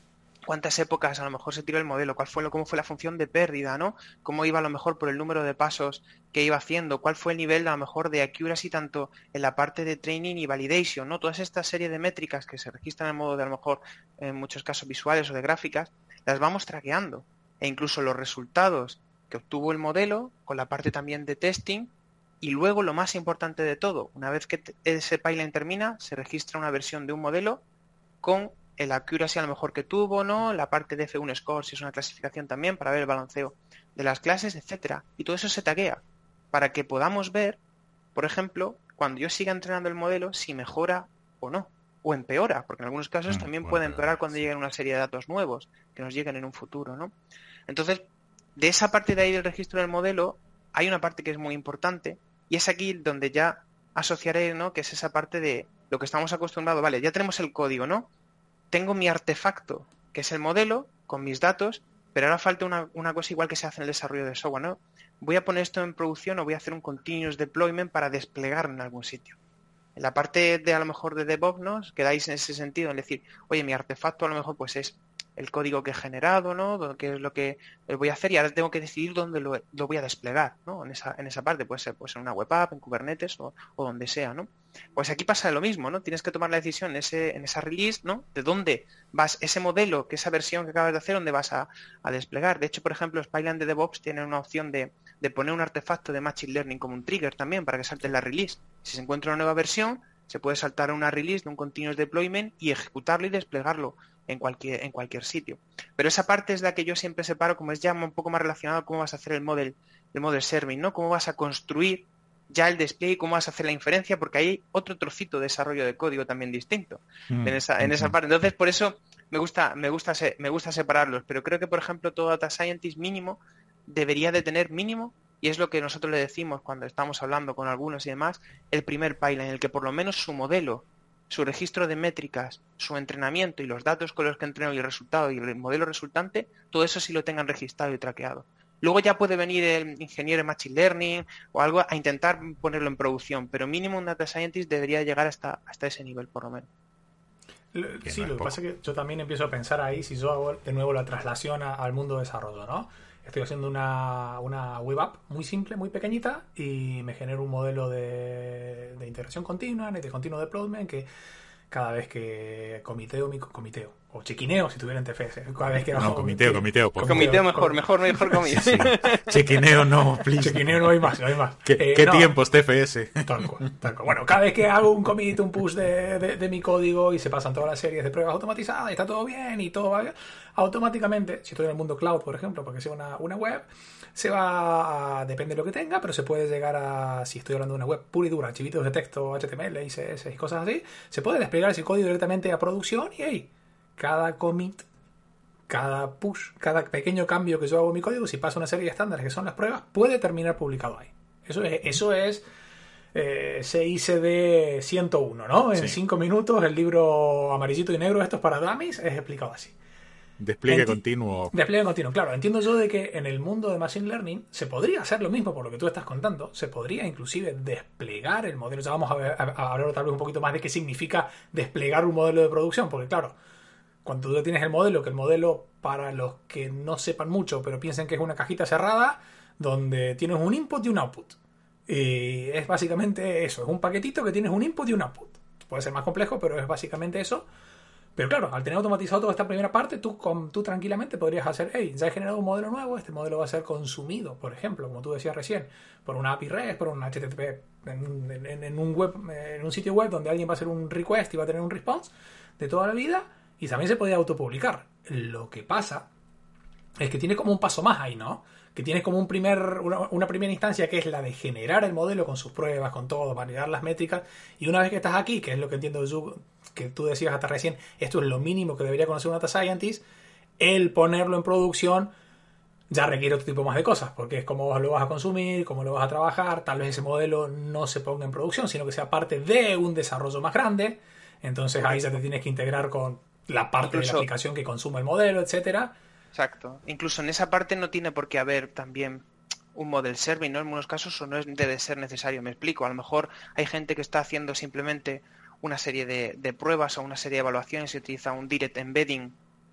S4: cuántas épocas a lo mejor se tiró el modelo, cuál fue lo, cómo fue la función de pérdida, ¿no? Cómo iba a lo mejor por el número de pasos que iba haciendo, cuál fue el nivel a lo mejor de accuracy tanto en la parte de training y validation, ¿no? Todas estas series de métricas que se registran en modo de a lo mejor en muchos casos visuales o de gráficas, las vamos traqueando. E incluso los resultados que obtuvo el modelo con la parte también de testing. Y luego lo más importante de todo, una vez que ese pipeline termina, se registra una versión de un modelo con el accuracy a lo mejor que tuvo, ¿no? La parte de F uno score, si es una clasificación también, para ver el balanceo de las clases, etcétera. Y todo eso se taguea para que podamos ver, por ejemplo, cuando yo siga entrenando el modelo, si mejora o no, o empeora, porque en algunos casos mm, también bueno, puede empeorar cuando lleguen una serie de datos nuevos que nos lleguen en un futuro, ¿no? Entonces, de esa parte de ahí del registro del modelo, hay una parte que es muy importante y es aquí donde ya asociaré, ¿no? Que es esa parte de lo que estamos acostumbrados. Vale, ya tenemos el código, ¿no? Tengo mi artefacto, que es el modelo, con mis datos, pero ahora falta una, una cosa igual que se hace en el desarrollo de software, ¿no? Voy a poner esto en producción o voy a hacer un continuous deployment para desplegarlo en algún sitio. En la parte de a lo mejor de DevOps, ¿no? Os quedáis en ese sentido, en decir, oye, mi artefacto a lo mejor pues es el código que he generado, ¿no? ¿Qué es lo que voy a hacer? Y ahora tengo que decidir dónde lo, lo voy a desplegar, ¿no? En esa, en esa parte, puede ser pues en una web app, en Kubernetes o, o donde sea, ¿no? Pues aquí pasa lo mismo, ¿no? Tienes que tomar la decisión en, ese, en esa release, ¿no? De dónde vas, ese modelo, que esa versión que acabas de hacer, dónde vas a, a desplegar. De hecho, por ejemplo, los pipelines de DevOps tienen una opción de, de poner un artefacto de Machine Learning como un trigger también para que salte en la release. Si se encuentra una nueva versión, se puede saltar una release de un continuous deployment y ejecutarlo y desplegarlo en cualquier, en cualquier sitio. Pero esa parte es la que yo siempre separo, como es ya un poco más relacionado a cómo vas a hacer el model, el model serving, ¿no? Cómo vas a construir ya el despliegue, cómo vas a hacer la inferencia, porque hay otro trocito de desarrollo de código también distinto mm, en esa, en esa parte. Entonces, por eso me gusta, me gusta, me gusta separarlos. Pero creo que, por ejemplo, todo data scientist mínimo debería de tener mínimo, y es lo que nosotros le decimos cuando estamos hablando con algunos y demás, el primer pipeline, en el que por lo menos su modelo, su registro de métricas, su entrenamiento y los datos con los que entreno y el resultado y el modelo resultante, todo eso sí lo tengan registrado y traqueado. Luego ya puede venir el ingeniero en Machine Learning o algo a intentar ponerlo en producción, pero mínimo un Data Scientist debería llegar hasta, hasta ese nivel, por lo menos.
S2: Sí, lo que pasa es que yo también empiezo a pensar ahí si yo hago de nuevo la traslación a, al mundo de desarrollo, ¿no? Estoy haciendo una, una web app muy simple, muy pequeñita y me genero un modelo de, de integración continua, de continuo deployment, que cada vez que comiteo, mi comiteo, o chequineo si tuviera en T F S, cada vez que hago...
S3: No, comiteo, comiteo.
S4: Comiteo, comiteo mejor, mejor, mejor comiteo.
S3: Sí, sí. Chequineo no, please.
S2: Chequineo no hay más, no hay más.
S3: ¿Qué, eh, ¿qué no, tiempos T F S?
S2: Tal cual, tal cual. Bueno, cada vez que hago un commit, un push de, de, de mi código y se pasan todas las series de pruebas automatizadas y está todo bien y todo va bien, automáticamente, si estoy en el mundo cloud, por ejemplo, porque sea una, una web, se va a, depende de lo que tenga, pero se puede llegar a, si estoy hablando de una web pura y dura, archivitos de texto, H T M L, I C S y cosas así, se puede desplegar ese código directamente a producción y hey, cada commit, cada push, cada pequeño cambio que yo hago en mi código, si pasa una serie de estándares que son las pruebas, puede terminar publicado ahí. Eso es, eso es eh, C I C D ciento uno, ¿no? En cinco sí. minutos el libro amarillito y negro, estos para dummies, es explicado así.
S3: Despliegue
S2: Enti-
S3: continuo.
S2: Despliegue continuo, claro. Entiendo yo de que en el mundo de Machine Learning se podría hacer lo mismo por lo que tú estás contando. Se podría inclusive desplegar el modelo. Ya vamos a, ver, a, a hablar tal vez un poquito más de qué significa desplegar un modelo de producción. Porque claro, cuando tú tienes el modelo, que el modelo, para los que no sepan mucho, pero piensen que es una cajita cerrada, donde tienes un input y un output. Y es básicamente eso. Es un paquetito que tienes un input y un output. Puede ser más complejo, pero es básicamente eso. Pero claro, al tener automatizado toda esta primera parte, tú, con, tú tranquilamente podrías hacer, hey, ya he generado un modelo nuevo, este modelo va a ser consumido, por ejemplo, como tú decías recién, por una A P I REST, por un H T T P, en, en, en, un web, en un sitio web donde alguien va a hacer un request y va a tener un response de toda la vida, y también se podría autopublicar. Lo que pasa es que tiene como un paso más ahí, ¿no? Que tienes como un primer, una, una primera instancia que es la de generar el modelo con sus pruebas, con todo, validar las métricas, y una vez que estás aquí, que es lo que entiendo yo, que tú decías hasta recién, esto es lo mínimo que debería conocer un data scientist, el ponerlo en producción ya requiere otro tipo más de cosas, porque es cómo lo vas a consumir, cómo lo vas a trabajar, tal vez ese modelo no se ponga en producción, sino que sea parte de un desarrollo más grande, entonces ahí ya te tienes que integrar con la parte Incluso... de la aplicación que consume el modelo, etcétera.
S4: Exacto. Incluso en esa parte no tiene por qué haber también un model serving, ¿no? En algunos casos o no es, debe ser necesario. Me explico. A lo mejor hay gente que está haciendo simplemente una serie de, de pruebas o una serie de evaluaciones y utiliza un direct embedding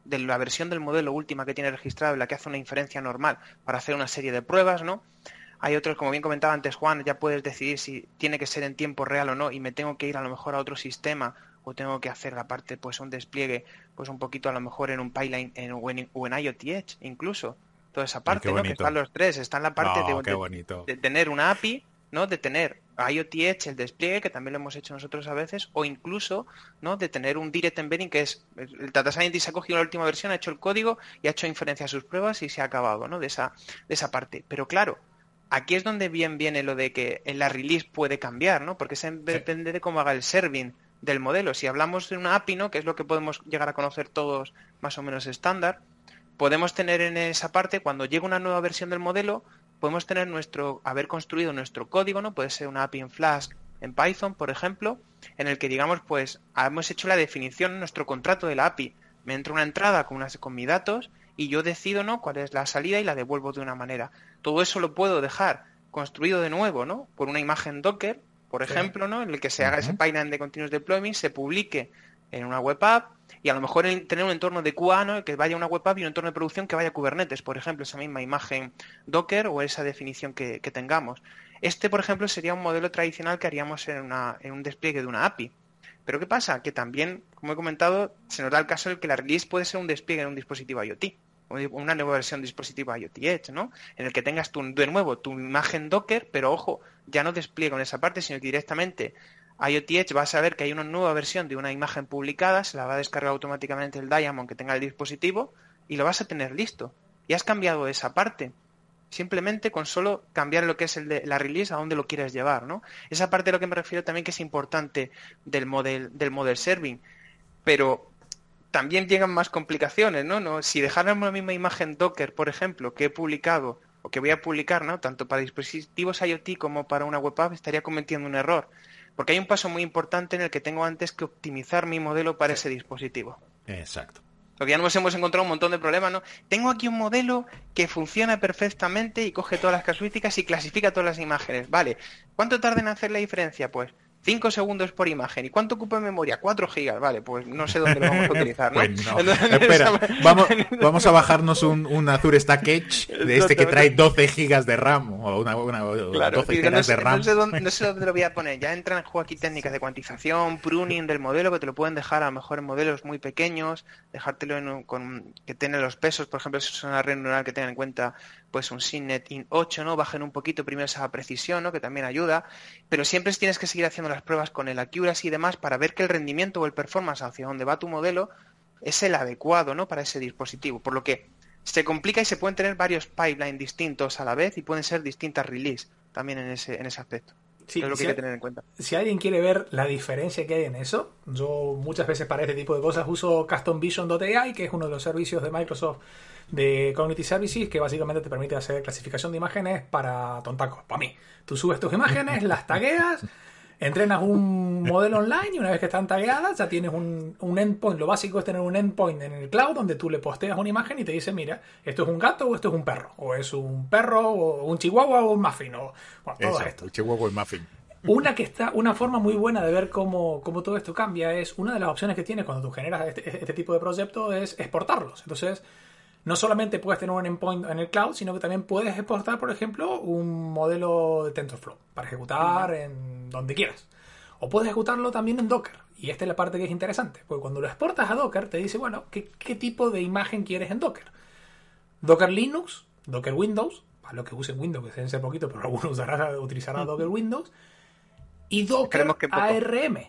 S4: de la versión del modelo última que tiene registrado, en la que hace una inferencia normal para hacer una serie de pruebas, ¿no? Hay otros, como bien comentaba antes Juan, ya puedes decidir si tiene que ser en tiempo real o no, y me tengo que ir a lo mejor a otro sistema, o tengo que hacer la parte, pues un despliegue, pues un poquito a lo mejor en un pipeline en, o, en, o en IoT Edge, incluso. Toda esa parte, ¿no? Que están los tres. Está en la parte
S3: oh,
S4: de, de, de tener una A P I, ¿no? De tener IoT Edge, el despliegue, que también lo hemos hecho nosotros a veces, o incluso, ¿no? De tener un Direct Embedding, que es el Data Scientist ha cogido la última versión, ha hecho el código y ha hecho inferencia a sus pruebas y se ha acabado, ¿no? De esa, de esa parte. Pero claro, aquí es donde bien viene lo de que en la release puede cambiar, ¿no? Porque se depende de cómo haga el serving del modelo. Si hablamos de una A P I, ¿no? Que es lo que podemos llegar a conocer todos más o menos estándar, podemos tener en esa parte, cuando llegue una nueva versión del modelo, podemos tener nuestro, haber construido nuestro código, ¿no? Puede ser una A P I en Flask, en Python, por ejemplo, en el que digamos, pues, hemos hecho la definición, nuestro contrato de la A P I. Me entra una entrada con, unas, con mis datos y yo decido, ¿no? Cuál es la salida y la devuelvo de una manera. Todo eso lo puedo dejar construido de nuevo, ¿no? Por una imagen Docker, por sí. ejemplo, ¿no? En el que se haga uh-huh. ese pipeline de continuous deployment, se publique en una web app, y a lo mejor en tener un entorno de Q A, ¿no? Que vaya una web app y un entorno de producción que vaya a Kubernetes, por ejemplo, esa misma imagen Docker o esa definición que, que tengamos. Este, por ejemplo, sería un modelo tradicional que haríamos en, una, en un despliegue de una A P I. Pero ¿qué pasa? Que también, como he comentado, se nos da el caso en el que la release puede ser un despliegue en un dispositivo IoT, una nueva versión de dispositivo IoT Edge, ¿no? En el que tengas tu, de nuevo tu imagen Docker, pero ojo, ya no despliega en esa parte, sino que directamente IoT Edge va a saber que hay una nueva versión de una imagen publicada, se la va a descargar automáticamente el Diamond que tenga el dispositivo y lo vas a tener listo. Y has cambiado esa parte. Simplemente con solo cambiar lo que es el de la release a dónde lo quieres llevar, ¿no? Esa parte a lo que me refiero también que es importante del model, del model serving. Pero también llegan más complicaciones, ¿no? ¿no? Si dejáramos la misma imagen Docker, por ejemplo, que he publicado o que voy a publicar, ¿no? Tanto para dispositivos IoT como para una web app, estaría cometiendo un error. Porque hay un paso muy importante en el que tengo antes que optimizar mi modelo para ese dispositivo.
S3: Exacto.
S4: Porque ya nos hemos encontrado un montón de problemas, ¿no? Tengo aquí un modelo que funciona perfectamente y coge todas las casuísticas y clasifica todas las imágenes. Vale, ¿cuánto tarda en hacer la diferencia? Pues cinco segundos por imagen. ¿Y cuánto ocupa en memoria? cuatro gigas. Vale, pues no sé dónde lo vamos a utilizar, ¿no?
S3: Pues no. Entonces, espera, vamos, vamos a bajarnos un, un Azure Stack Edge de este que trae doce gigas de RAM o una, una
S4: claro,
S3: doce
S4: digo,
S3: gigas
S4: no sé,
S3: de RAM.
S4: No sé, dónde, no sé dónde lo voy a poner. Ya entran en juego aquí técnicas de cuantización, pruning del modelo, que te lo pueden dejar a lo mejor en modelos muy pequeños, dejártelo en un, con que tiene los pesos, por ejemplo, si es una red neural que tengan en cuenta pues un SIGNET in ocho, ¿no? Bajen un poquito primero esa precisión, ¿no? Que también ayuda, pero siempre tienes que seguir haciendo las pruebas con el accuracy y demás para ver que el rendimiento o el performance hacia donde va tu modelo es el adecuado, ¿no? Para ese dispositivo, por lo que se complica y se pueden tener varios pipelines distintos a la vez y pueden ser distintas release también en ese, en ese aspecto. Sí, es lo que si hay que tener en cuenta.
S2: Si alguien quiere ver la diferencia que hay en eso, yo muchas veces para este tipo de cosas uso custom vision punto a i, que es uno de los servicios de Microsoft de Cognitive Services, que básicamente te permite hacer clasificación de imágenes para tontacos, para mí. Tú subes tus imágenes, las tagueas, entrenas un modelo online y una vez que están tagueadas ya tienes un, un endpoint. Lo básico es tener un endpoint en el cloud donde tú le posteas una imagen y te dice, mira, esto es un gato o esto es un perro, o es un perro o un chihuahua o un muffin, o bueno, todo
S3: Eso,
S2: esto.
S3: Un chihuahua o un muffin.
S2: Una que está, una forma muy buena de ver cómo, cómo todo esto cambia es, una de las opciones que tienes cuando tú generas este, este tipo de proyectos es exportarlos. Entonces, no solamente puedes tener un endpoint en el cloud, sino que también puedes exportar, por ejemplo, un modelo de TensorFlow para ejecutar uh-huh. en donde quieras. O puedes ejecutarlo también en Docker. Y esta es la parte que es interesante. Porque cuando lo exportas a Docker, te dice, bueno, ¿qué, qué tipo de imagen quieres en Docker? Docker Linux, Docker Windows, para los que usen Windows, que se hace poquito, pero algunos usarán, utilizarán Docker Windows, y Docker A R M.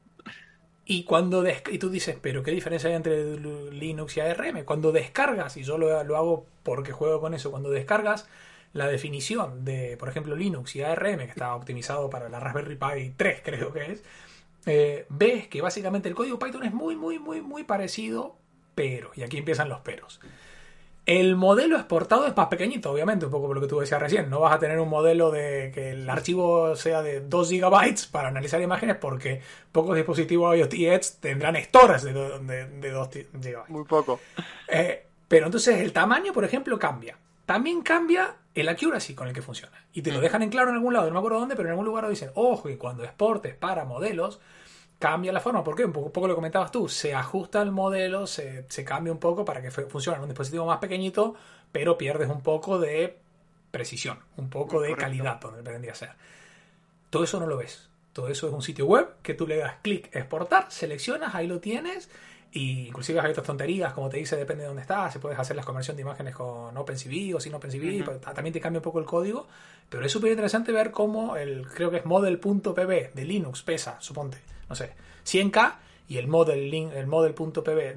S2: Y cuando des- y tú dices, pero ¿qué diferencia hay entre Linux y A R M? Cuando descargas, y yo lo, lo hago porque juego con eso, cuando descargas la definición de, por ejemplo, Linux y A R M, que está optimizado para la Raspberry Pi tres, creo que es, eh, ves que básicamente el código Python es muy, muy, muy, muy parecido, pero, y aquí empiezan los peros. El modelo exportado es más pequeñito, obviamente, un poco por lo que tú decías recién. No vas a tener un modelo de que el archivo sea de dos gigabytes para analizar imágenes, porque pocos dispositivos IoT Edge tendrán stores de, de, de dos gigabytes.
S4: Muy poco.
S2: Eh, pero entonces el tamaño, por ejemplo, cambia. También cambia el accuracy con el que funciona. Y te lo dejan en claro en algún lado, no me acuerdo dónde, pero en algún lugar lo dicen, ojo, y cuando exportes para modelos, cambia la forma. ¿Por qué? Un poco, un poco lo comentabas tú. Se ajusta el modelo, se, se cambia un poco para que funcione en un dispositivo más pequeñito, pero pierdes un poco de precisión, un poco de
S4: Correcto.
S2: calidad, donde pretendría ser. Todo eso no lo ves. Todo eso es un sitio web que tú le das clic, exportar, seleccionas, ahí lo tienes. Y inclusive hay otras tonterías, como te dice, depende de dónde estás. Si puedes hacer la conversión de imágenes con OpenCV o sin OpenCV, uh-huh. También te cambia un poco el código. Pero es súper interesante ver cómo el, creo que es model.pb de Linux pesa, suponte, no sé, cien K, y el model el model.pb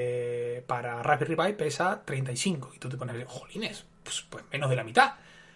S2: de para Raspberry Pi pesa treinta y cinco. Y tú te pones, jolines, pues, pues menos de la mitad.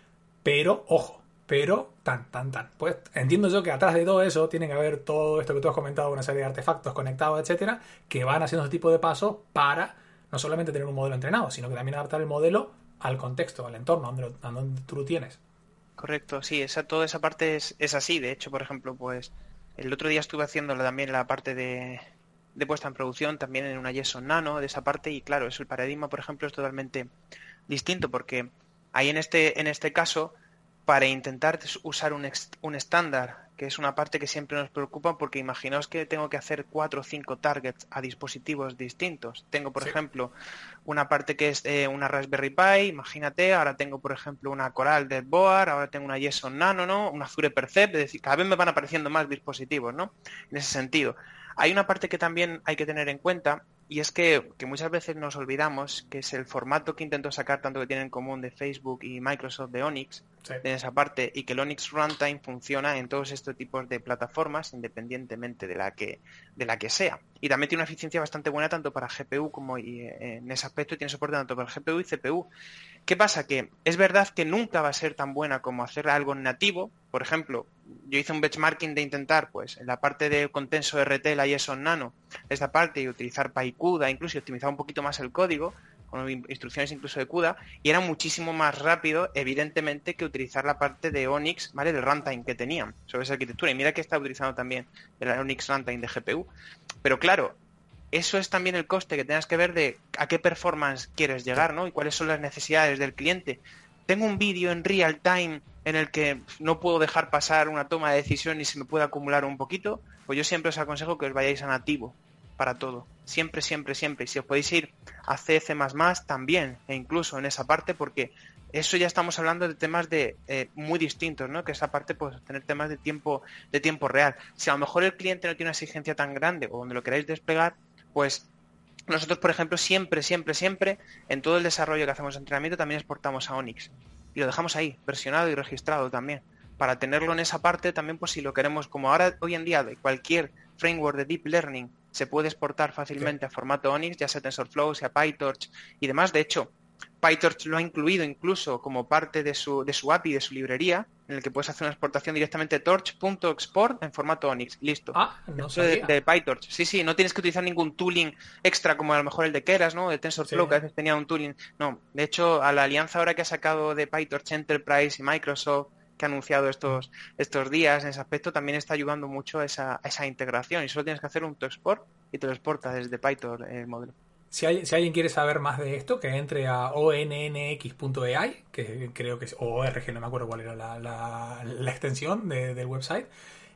S2: Pero, ojo, pero tan, tan, tan. Pues entiendo yo que atrás de todo eso tiene que haber todo esto que tú has comentado, una serie de artefactos conectados, etcétera, que van haciendo ese tipo de pasos para no solamente tener un modelo entrenado, sino que también adaptar el modelo al contexto, al entorno, donde, lo, donde tú lo tienes.
S4: Correcto, sí, esa, toda esa parte es, es así. De hecho, por ejemplo, pues el otro día estuve haciendo también la parte de, de puesta en producción, también en una JSON Nano, de esa parte, y claro, eso, el paradigma, por ejemplo, es totalmente distinto, porque ahí en este, en este caso, para intentar usar un, un estándar, que es una parte que siempre nos preocupa, porque imaginaos que tengo que hacer cuatro o cinco targets a dispositivos distintos. Tengo, por sí. ejemplo, una parte que es eh, una Raspberry Pi, imagínate, ahora tengo, por ejemplo, una Coral del Board, ahora tengo una JSON Nano, ¿no? Una Azure Percept, es decir, cada vez me van apareciendo más dispositivos, ¿no? En ese sentido. Hay una parte que también hay que tener en cuenta, y es que, que muchas veces nos olvidamos, que es el formato que intento sacar, tanto que tienen en común de Facebook y Microsoft de Onyx, sí. en esa parte, y que el Onyx Runtime funciona en todos estos tipos de plataformas, independientemente de la que de la que sea. Y también tiene una eficiencia bastante buena tanto para G P U como y, eh, en ese aspecto, y tiene soporte tanto para G P U y C P U. ¿Qué pasa? Que es verdad que nunca va a ser tan buena como hacer algo nativo. Por ejemplo, yo hice un benchmarking de intentar, pues, en la parte de contenso R T, la JSON Nano, esta parte, y utilizar PyCUDA, incluso optimizar un poquito más el código, con instrucciones incluso de CUDA, y era muchísimo más rápido, evidentemente, que utilizar la parte de Onyx, ¿vale? Del runtime que tenían sobre esa arquitectura. Y mira que está utilizando también el Onyx Runtime de G P U. Pero claro, eso es también el coste que tengas que ver de a qué performance quieres llegar, ¿no? Y cuáles son las necesidades del cliente. Tengo un vídeo en real time en el que no puedo dejar pasar una toma de decisión y se me puede acumular un poquito, pues yo siempre os aconsejo que os vayáis a nativo para todo. Siempre, siempre, siempre. Y si os podéis ir a C, C++ también, e incluso en esa parte, porque eso ya estamos hablando de temas de eh, muy distintos, ¿no? Que esa parte, pues, tener temas de tiempo, de tiempo real. Si a lo mejor el cliente no tiene una exigencia tan grande o donde lo queráis desplegar, pues nosotros, por ejemplo, siempre, siempre, siempre, en todo el desarrollo que hacemos de entrenamiento, también exportamos a Onyx. Y lo dejamos ahí, versionado y registrado también. Para tenerlo en esa parte también, pues si lo queremos, como ahora, hoy en día, de cualquier framework de Deep Learning se puede exportar fácilmente sí. a formato Onyx, ya sea TensorFlow, sea PyTorch y demás. De hecho, PyTorch lo ha incluido incluso como parte de su, de su A P I, de su librería, en el que puedes hacer una exportación directamente torch.export en formato Onyx. Listo.
S2: Ah, no sabía.
S4: De, de PyTorch. Sí, sí, no tienes que utilizar ningún tooling extra como a lo mejor el de Keras, ¿no? El TensorFlow, sí. que a veces tenía un tooling. No, de hecho, a la alianza ahora que ha sacado de PyTorch Enterprise y Microsoft, que ha anunciado estos, estos días en ese aspecto, también está ayudando mucho a esa, a esa integración. Y solo tienes que hacer un export y te lo exporta desde PyTorch el modelo.
S2: Si, hay, si alguien quiere saber más de esto, que entre a o n n x punto a i, que creo que es o org, no me acuerdo cuál era la, la, la extensión de, del website,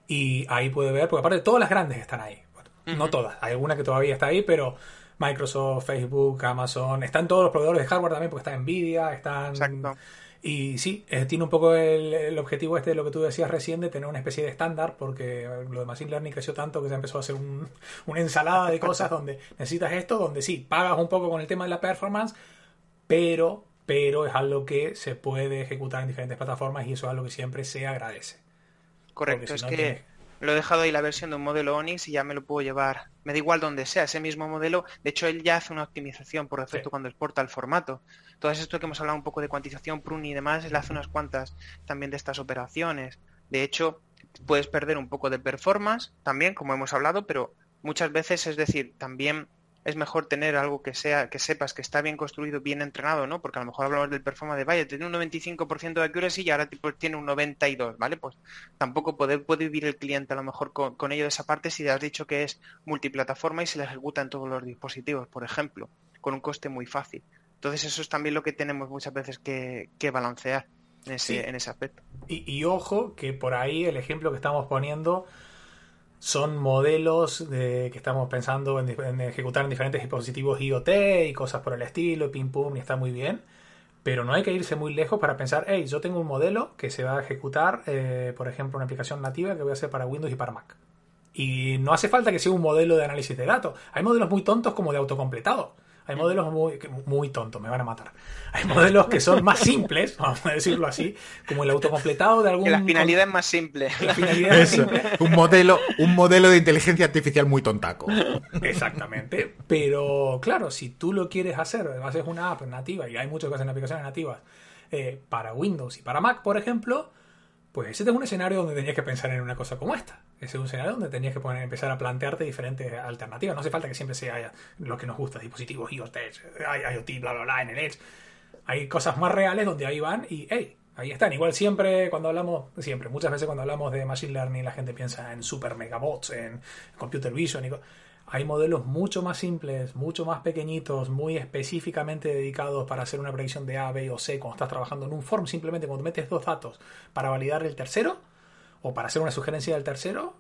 S2: y ahí puede ver, porque aparte todas las grandes están ahí. Bueno, uh-huh. No todas, hay alguna que todavía está ahí, pero Microsoft, Facebook, Amazon, están todos los proveedores de hardware también, porque está Nvidia, están...
S4: Exacto.
S2: Y sí, eh, tiene un poco el, el objetivo este de lo que tú decías recién, de tener una especie de estándar, porque lo de Machine Learning creció tanto que se empezó a hacer un, una ensalada de cosas donde necesitas esto, donde sí, pagas un poco con el tema de la performance, pero, pero es algo que se puede ejecutar en diferentes plataformas y eso es algo que siempre se agradece.
S4: Correcto,
S2: si no
S4: es que
S2: tienes...
S4: lo he dejado ahí la versión de un modelo Onyx y ya me lo puedo llevar, me da igual donde sea, ese mismo modelo. De hecho, él ya hace una optimización por defecto sí. cuando exporta el formato. Todo esto que hemos hablado un poco de cuantización, pruning y demás, él hace unas cuantas también de estas operaciones. De hecho, puedes perder un poco de performance también, como hemos hablado, pero muchas veces, es decir, también es mejor tener algo que sea, que sepas que está bien construido, bien entrenado, ¿no? Porque a lo mejor hablamos del performance de vaya, tiene un noventa y cinco por ciento de accuracy y ahora tipo, tiene un noventa y dos, ¿vale? Pues tampoco puede, puede vivir el cliente a lo mejor con, con ello de esa parte si le has dicho que es multiplataforma y se le ejecuta en todos los dispositivos, por ejemplo, con un coste muy fácil. Entonces eso es también lo que tenemos muchas veces que, que balancear en ese, sí. en ese aspecto.
S2: Y, y ojo que por ahí el ejemplo que estamos poniendo son modelos de, que estamos pensando en, en ejecutar en diferentes dispositivos IoT y cosas por el estilo, pim pum, y está muy bien. Pero no hay que irse muy lejos para pensar, hey, yo tengo un modelo que se va a ejecutar, eh, por ejemplo, una aplicación nativa que voy a hacer para Windows y para Mac. Y no hace falta que sea un modelo de análisis de datos. Hay modelos muy tontos como de autocompletado. Hay modelos muy, muy tontos, me van a matar. Hay modelos que son más simples, vamos a decirlo así, como el autocompletado de algún...
S4: Que la finalidad es más simple.
S2: La finalidad es
S3: Eso,
S2: simple.
S3: un modelo, un modelo de inteligencia artificial muy tontaco.
S2: Exactamente. Pero claro, si tú lo quieres hacer, haces una app nativa, y hay muchos que hacen aplicaciones nativas eh, para Windows y para Mac, por ejemplo, pues ese es un escenario donde tenías que pensar en una cosa como esta. Ese es un escenario donde tenías que poner, empezar a plantearte diferentes alternativas. No hace falta que siempre sea lo que nos gusta, dispositivos IoT, IoT, bla, bla, bla, en el Edge. Hay cosas más reales donde ahí van y, hey, ahí están. Igual siempre cuando hablamos, siempre, muchas veces cuando hablamos de Machine Learning la gente piensa en super megabots, en Computer Vision y hay modelos mucho más simples, mucho más pequeñitos, muy específicamente dedicados para hacer una predicción de A, B o C cuando estás trabajando en un form. Simplemente cuando metes dos datos para validar el tercero o para hacer una sugerencia del tercero,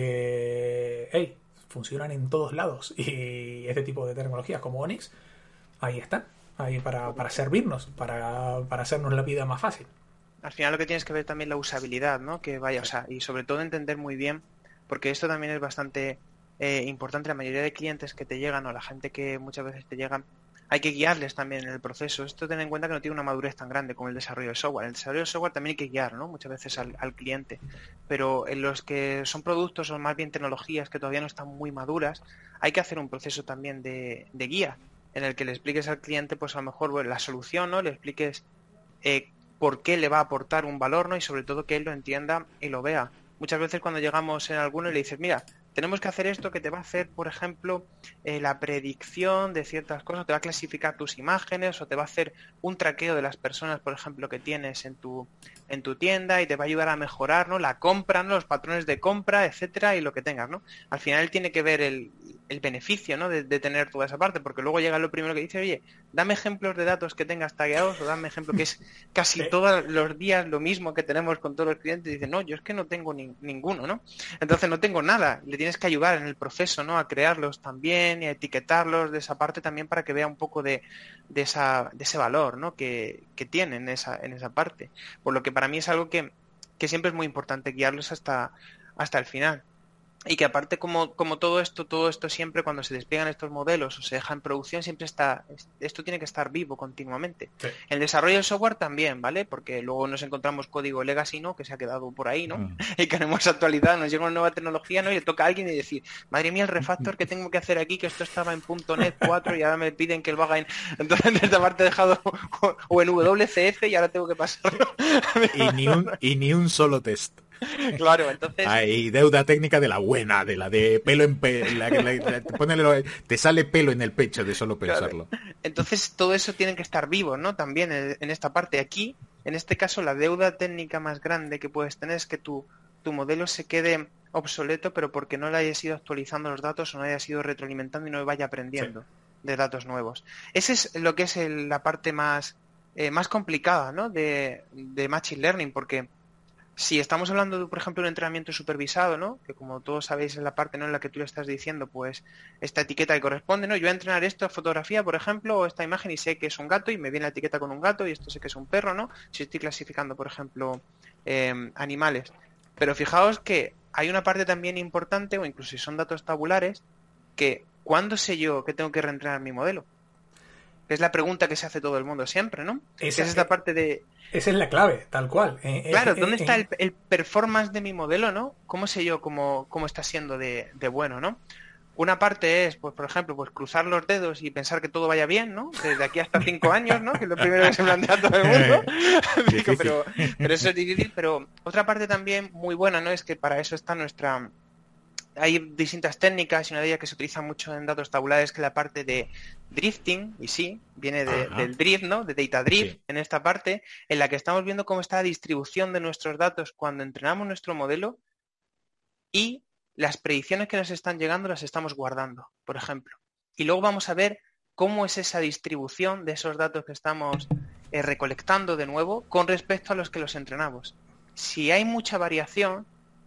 S2: que hey, funcionan en todos lados. Y este tipo de tecnologías como Onyx, ahí están, ahí para, para servirnos, para, para hacernos la vida más fácil.
S4: Al final lo que tienes que ver también la usabilidad, ¿no? Que vaya, o sea, y sobre todo entender muy bien, porque esto también es bastante eh, importante. La mayoría de clientes que te llegan o la gente que muchas veces te llegan, hay que guiarles también en el proceso. Esto ten en cuenta que no tiene una madurez tan grande como el desarrollo de software. En el desarrollo de software también hay que guiar, ¿no? Muchas veces al, al cliente. Pero en los que son productos o más bien tecnologías que todavía no están muy maduras, hay que hacer un proceso también de, de guía en el que le expliques al cliente, pues a lo mejor bueno, la solución, ¿no? Le expliques eh, por qué le va a aportar un valor, ¿no? Y sobre todo que él lo entienda y lo vea. Muchas veces cuando llegamos en alguno y le dices, mira, tenemos que hacer esto que te va a hacer, por ejemplo, eh, la predicción de ciertas cosas, te va a clasificar tus imágenes o te va a hacer un traqueo de las personas, por ejemplo, que tienes en tu en tu tienda y te va a ayudar a mejorar, ¿no? La compra, ¿no? Los patrones de compra, etcétera, y lo que tengas, ¿no? Al final él tiene que ver el, el beneficio, ¿no? De, de tener toda esa parte, porque luego llega lo primero que dice, oye, dame ejemplos de datos que tengas tagueados o dame ejemplo que es casi todos los días lo mismo que tenemos con todos los clientes. Y dice, no, yo es que no tengo ni, ninguno, ¿no? Entonces no tengo nada. Le tienes que ayudar en el proceso, ¿no? A crearlos también y a etiquetarlos de esa parte también para que vea un poco de, de, esa, de ese valor, ¿no? Que, que tienen en esa, en esa parte. Por lo que para mí es algo que, que siempre es muy importante guiarlos hasta, hasta el final. Y que aparte como, como todo esto, todo esto siempre cuando se despliegan estos modelos o se deja en producción, siempre está, esto tiene que estar vivo continuamente. Sí. El desarrollo del software también, ¿vale? Porque luego nos encontramos código legacy, ¿no? Que se ha quedado por ahí, ¿no? Mm. Y que no hemos actualizado, nos llega una nueva tecnología, ¿no? Y le toca a alguien y decir, madre mía, el refactor que tengo que hacer aquí, que esto estaba en punto net cuatro y ahora me piden que lo haga en... Entonces, de esta parte he dejado o en W C F y ahora tengo que pasarlo.
S3: Y ni un, y ni un solo test.
S4: Claro, entonces...
S3: Hay deuda técnica de la buena, de la de pelo en pelo, la, la, la, te, te sale pelo en el pecho de solo pensarlo.
S4: Claro. Entonces todo eso tiene que estar vivo, ¿no? También en, en esta parte. Aquí, en este caso, la deuda técnica más grande que puedes tener es que tu, tu modelo se quede obsoleto, pero porque no le hayas ido actualizando los datos o no hayas ido retroalimentando y no vaya aprendiendo sí. de datos nuevos. Esa es lo que es el, la parte más, eh, más complicada, ¿no? De, de Machine Learning, porque si estamos hablando de, por ejemplo, un entrenamiento supervisado, ¿no? Que como todos sabéis es la parte, ¿no? En la que tú le estás diciendo, pues, esta etiqueta que corresponde, ¿no? Yo voy a entrenar esto, fotografía, por ejemplo, o esta imagen y sé que es un gato y me viene la etiqueta con un gato y esto sé que es un perro, ¿no? Si estoy clasificando, por ejemplo, eh, animales. Pero fijaos que hay una parte también importante, o incluso si son datos tabulares, que ¿cuándo sé yo que tengo que reentrenar mi modelo? Es la pregunta que se hace todo el mundo siempre, ¿no? Esa es esta parte de...
S2: Esa es la clave, tal cual. Eh,
S4: claro,
S2: eh,
S4: ¿dónde
S2: eh,
S4: está
S2: eh.
S4: el, el performance de mi modelo, no? ¿Cómo sé yo cómo, cómo está siendo de, de bueno, no? Una parte es, pues por ejemplo, pues cruzar los dedos y pensar que todo vaya bien, ¿no? Desde aquí hasta cinco años, ¿no? Que es lo primero que se plantea todo el mundo. Digo, pero, pero eso es difícil. Pero otra parte también muy buena, ¿no? Es que para eso está nuestra... Hay distintas técnicas y una de ellas que se utiliza mucho en datos tabulares que es la parte de drifting, y sí, viene de, del drift, ¿no? De data drift, sí. En esta parte, en la que estamos viendo cómo está la distribución de nuestros datos cuando entrenamos nuestro modelo y las predicciones que nos están llegando las estamos guardando, por ejemplo. Y luego vamos a ver cómo es esa distribución de esos datos que estamos eh, recolectando de nuevo con respecto a los que los entrenamos. Si hay mucha variación,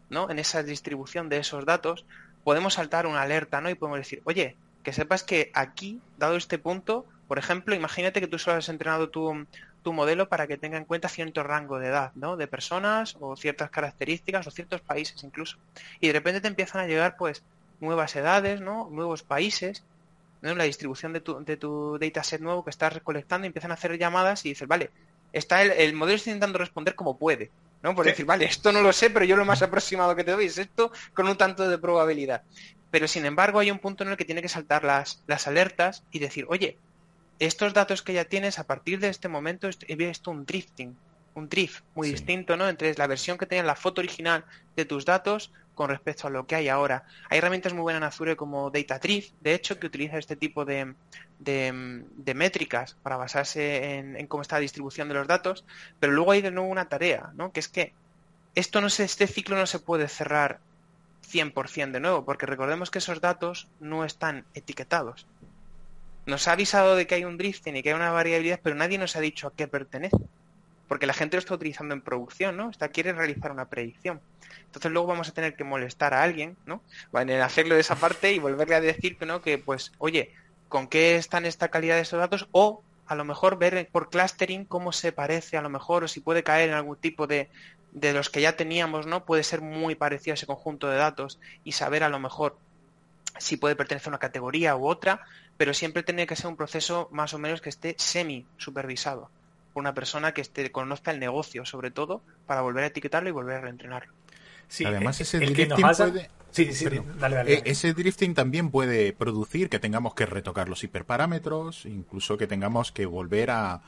S4: ¿no? En esa distribución de esos datos, podemos saltar una alerta, ¿no? Y podemos decir, oye, que sepas que aquí, dado este punto, por ejemplo, imagínate que tú solo has entrenado tu, tu modelo para que tenga en cuenta cierto rango de edad, ¿no? De personas o ciertas características o ciertos países incluso. Y de repente te empiezan a llegar, pues, nuevas edades, ¿no? Nuevos países, ¿no? La distribución de tu, de tu dataset nuevo que estás recolectando y empiezan a hacer llamadas y dices, vale, está el, el modelo está intentando responder como puede, ¿no? Por sí. decir, vale, esto no lo sé, pero yo lo más aproximado que te doy es esto con un tanto de probabilidad. Pero sin embargo hay un punto en el que tiene que saltar las, las alertas y decir, oye, estos datos que ya tienes, a partir de este momento he visto un drifting, un drift muy sí. distinto, ¿no? Entre la versión que tenía la foto original de tus datos con respecto a lo que hay ahora. Hay herramientas muy buenas en Azure como DataDrift, de hecho, que utiliza este tipo de, de, de métricas para basarse en, en cómo está la distribución de los datos, pero luego hay de nuevo una tarea, ¿no? Que es que esto no se, este ciclo no se puede cerrar cien por ciento de nuevo, porque recordemos que esos datos no están etiquetados. Nos ha avisado de que hay un drifting y que hay una variabilidad, pero nadie nos ha dicho a qué pertenece. Porque la gente lo está utilizando en producción, ¿no? Está, quiere realizar una predicción. Entonces luego vamos a tener que molestar a alguien, ¿no? En hacerlo de esa parte y volverle a decir que no, que pues, oye, ¿con qué están esta calidad de estos datos? O a lo mejor ver por clustering cómo se parece a lo mejor, o si puede caer en algún tipo de, de los que ya teníamos, ¿no? Puede ser muy parecido a ese conjunto de datos y saber a lo mejor si puede pertenecer a una categoría u otra, pero siempre tiene que ser un proceso más o menos que esté semi supervisado por una persona que esté, conozca el negocio, sobre todo, para volver a etiquetarlo y volver a reentrenarlo.
S3: Sí, además ese el drifting
S2: haga...
S3: puede...
S2: Sí, sí, dale, dale, dale.
S3: Ese drifting también puede producir que tengamos que retocar los hiperparámetros, incluso que tengamos que volver a,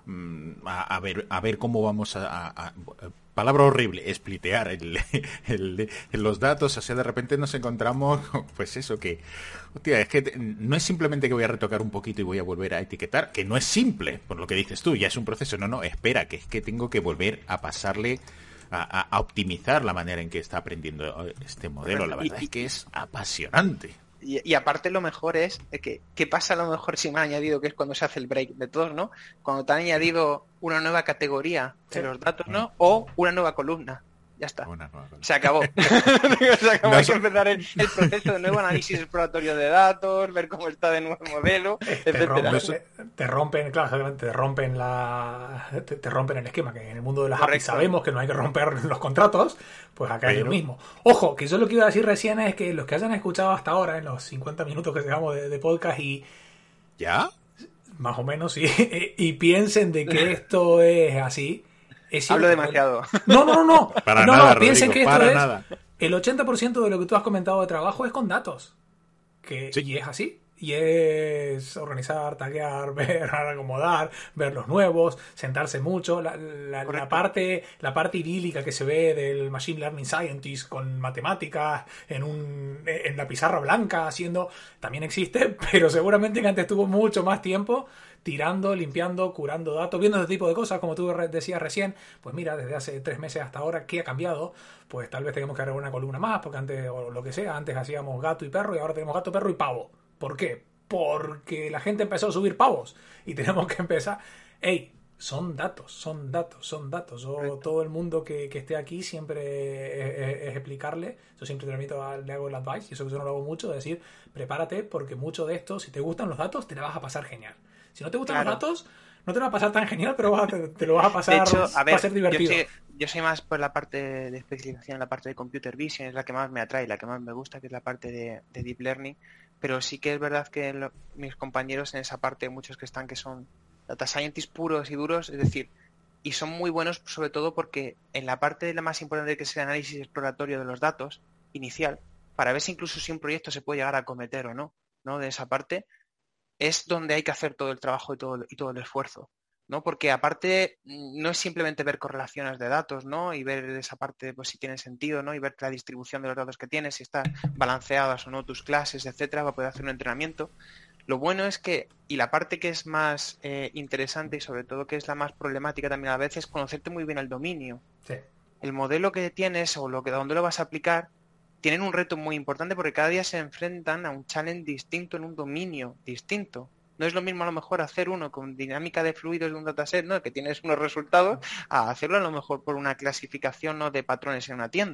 S3: a, a ver a ver cómo vamos a, a, a palabra horrible, splitear el, el, el, los datos. O sea, de repente nos encontramos, pues eso, que, hostia, es que no es simplemente que voy a retocar un poquito y voy a volver a etiquetar, que no es simple, por lo que dices tú, ya es un proceso. No, no, espera, que es que tengo que volver a pasarle... A, a optimizar la manera en que está aprendiendo este modelo. La verdad y, es que es apasionante.
S4: Y, y aparte lo mejor es que qué pasa a lo mejor si me han añadido, que es cuando se hace el break de todos, ¿no? Cuando te han añadido una nueva categoría de los datos, ¿no? O una nueva columna. Ya está. Se acabó. Se acabó. No, Hay que empezar el, el proceso de nuevo análisis exploratorio de datos, ver cómo está de nuevo el modelo,
S2: te
S4: etcétera.
S2: Rompen, te rompen, claro, te rompen la, te, te rompen el esquema, que en el mundo de las A P I sabemos que no hay que romper los contratos, pues acá Pero... es lo mismo. Ojo, que yo lo que iba a decir recién es que los que hayan escuchado hasta ahora, en los cincuenta minutos que llevamos de, de podcast y...
S3: ¿Ya?
S2: Más o menos, sí. Y piensen de que esto es así...
S4: Hablo demasiado.
S2: No, no, no, no.
S3: Para
S2: no,
S3: nada,
S2: no, piensen
S3: Rodrigo,
S2: que esto
S3: para
S2: es
S3: nada.
S2: El ochenta por ciento de lo que tú has comentado de trabajo es con datos. Que, sí. Y es así. Y es organizar, taguear, ver, acomodar, ver los nuevos, sentarse mucho. La, la, la, parte, la parte idílica que se ve del Machine Learning Scientist con matemáticas en, un, en la pizarra blanca haciendo, también existe, pero seguramente que antes tuvo mucho más tiempo tirando, limpiando, curando datos, viendo ese tipo de cosas, como tú decías recién. Pues mira, desde hace tres meses hasta ahora, ¿qué ha cambiado? Pues tal vez tengamos que agregar una columna más, porque antes, o lo que sea, antes hacíamos gato y perro y ahora tenemos gato, perro y pavo. ¿Por qué? Porque la gente empezó a subir pavos y tenemos que empezar... ¡Ey! Son datos, son datos, son datos. Yo, todo el mundo que, que esté aquí siempre es, es, es explicarle. Yo siempre transmito, le hago el advice, y eso que yo no lo hago mucho, de decir, prepárate porque mucho de esto, si te gustan los datos, te la vas a pasar genial. Si no te gustan claro. los datos, no te va a pasar tan genial, pero vas a, te, te lo vas a pasar,
S4: de hecho, a ver,
S2: va a ser divertido.
S4: Yo soy, yo soy más por la parte de especialización, la parte de Computer Vision, es la que más me atrae, la que más me gusta, que es la parte de, de Deep Learning, pero sí que es verdad que lo, mis compañeros en esa parte, muchos que están que son Data Scientists puros y duros, es decir, y son muy buenos sobre todo porque en la parte de la más importante que es el análisis exploratorio de los datos inicial, para ver si incluso si un proyecto se puede llegar a acometer o no, ¿no? De esa parte, es donde hay que hacer todo el trabajo y todo, y todo el esfuerzo, ¿no? Porque aparte no es simplemente ver correlaciones de datos, ¿no? Y ver esa parte, pues si tiene sentido, ¿no? Y ver la distribución de los datos que tienes, si están balanceadas o no tus clases, etcétera, para poder hacer un entrenamiento. Lo bueno es que, y la parte que es más eh, interesante y sobre todo que es la más problemática también a veces, es conocerte muy bien el dominio.
S2: Sí.
S4: El modelo que tienes o lo que dónde lo vas a aplicar tienen un reto muy importante porque cada día se enfrentan a un challenge distinto en un dominio distinto. No es lo mismo a lo mejor hacer uno con dinámica de fluidos de un dataset, ¿no? Que tienes unos resultados, a hacerlo a lo mejor por una clasificación, ¿no? De patrones en una tienda.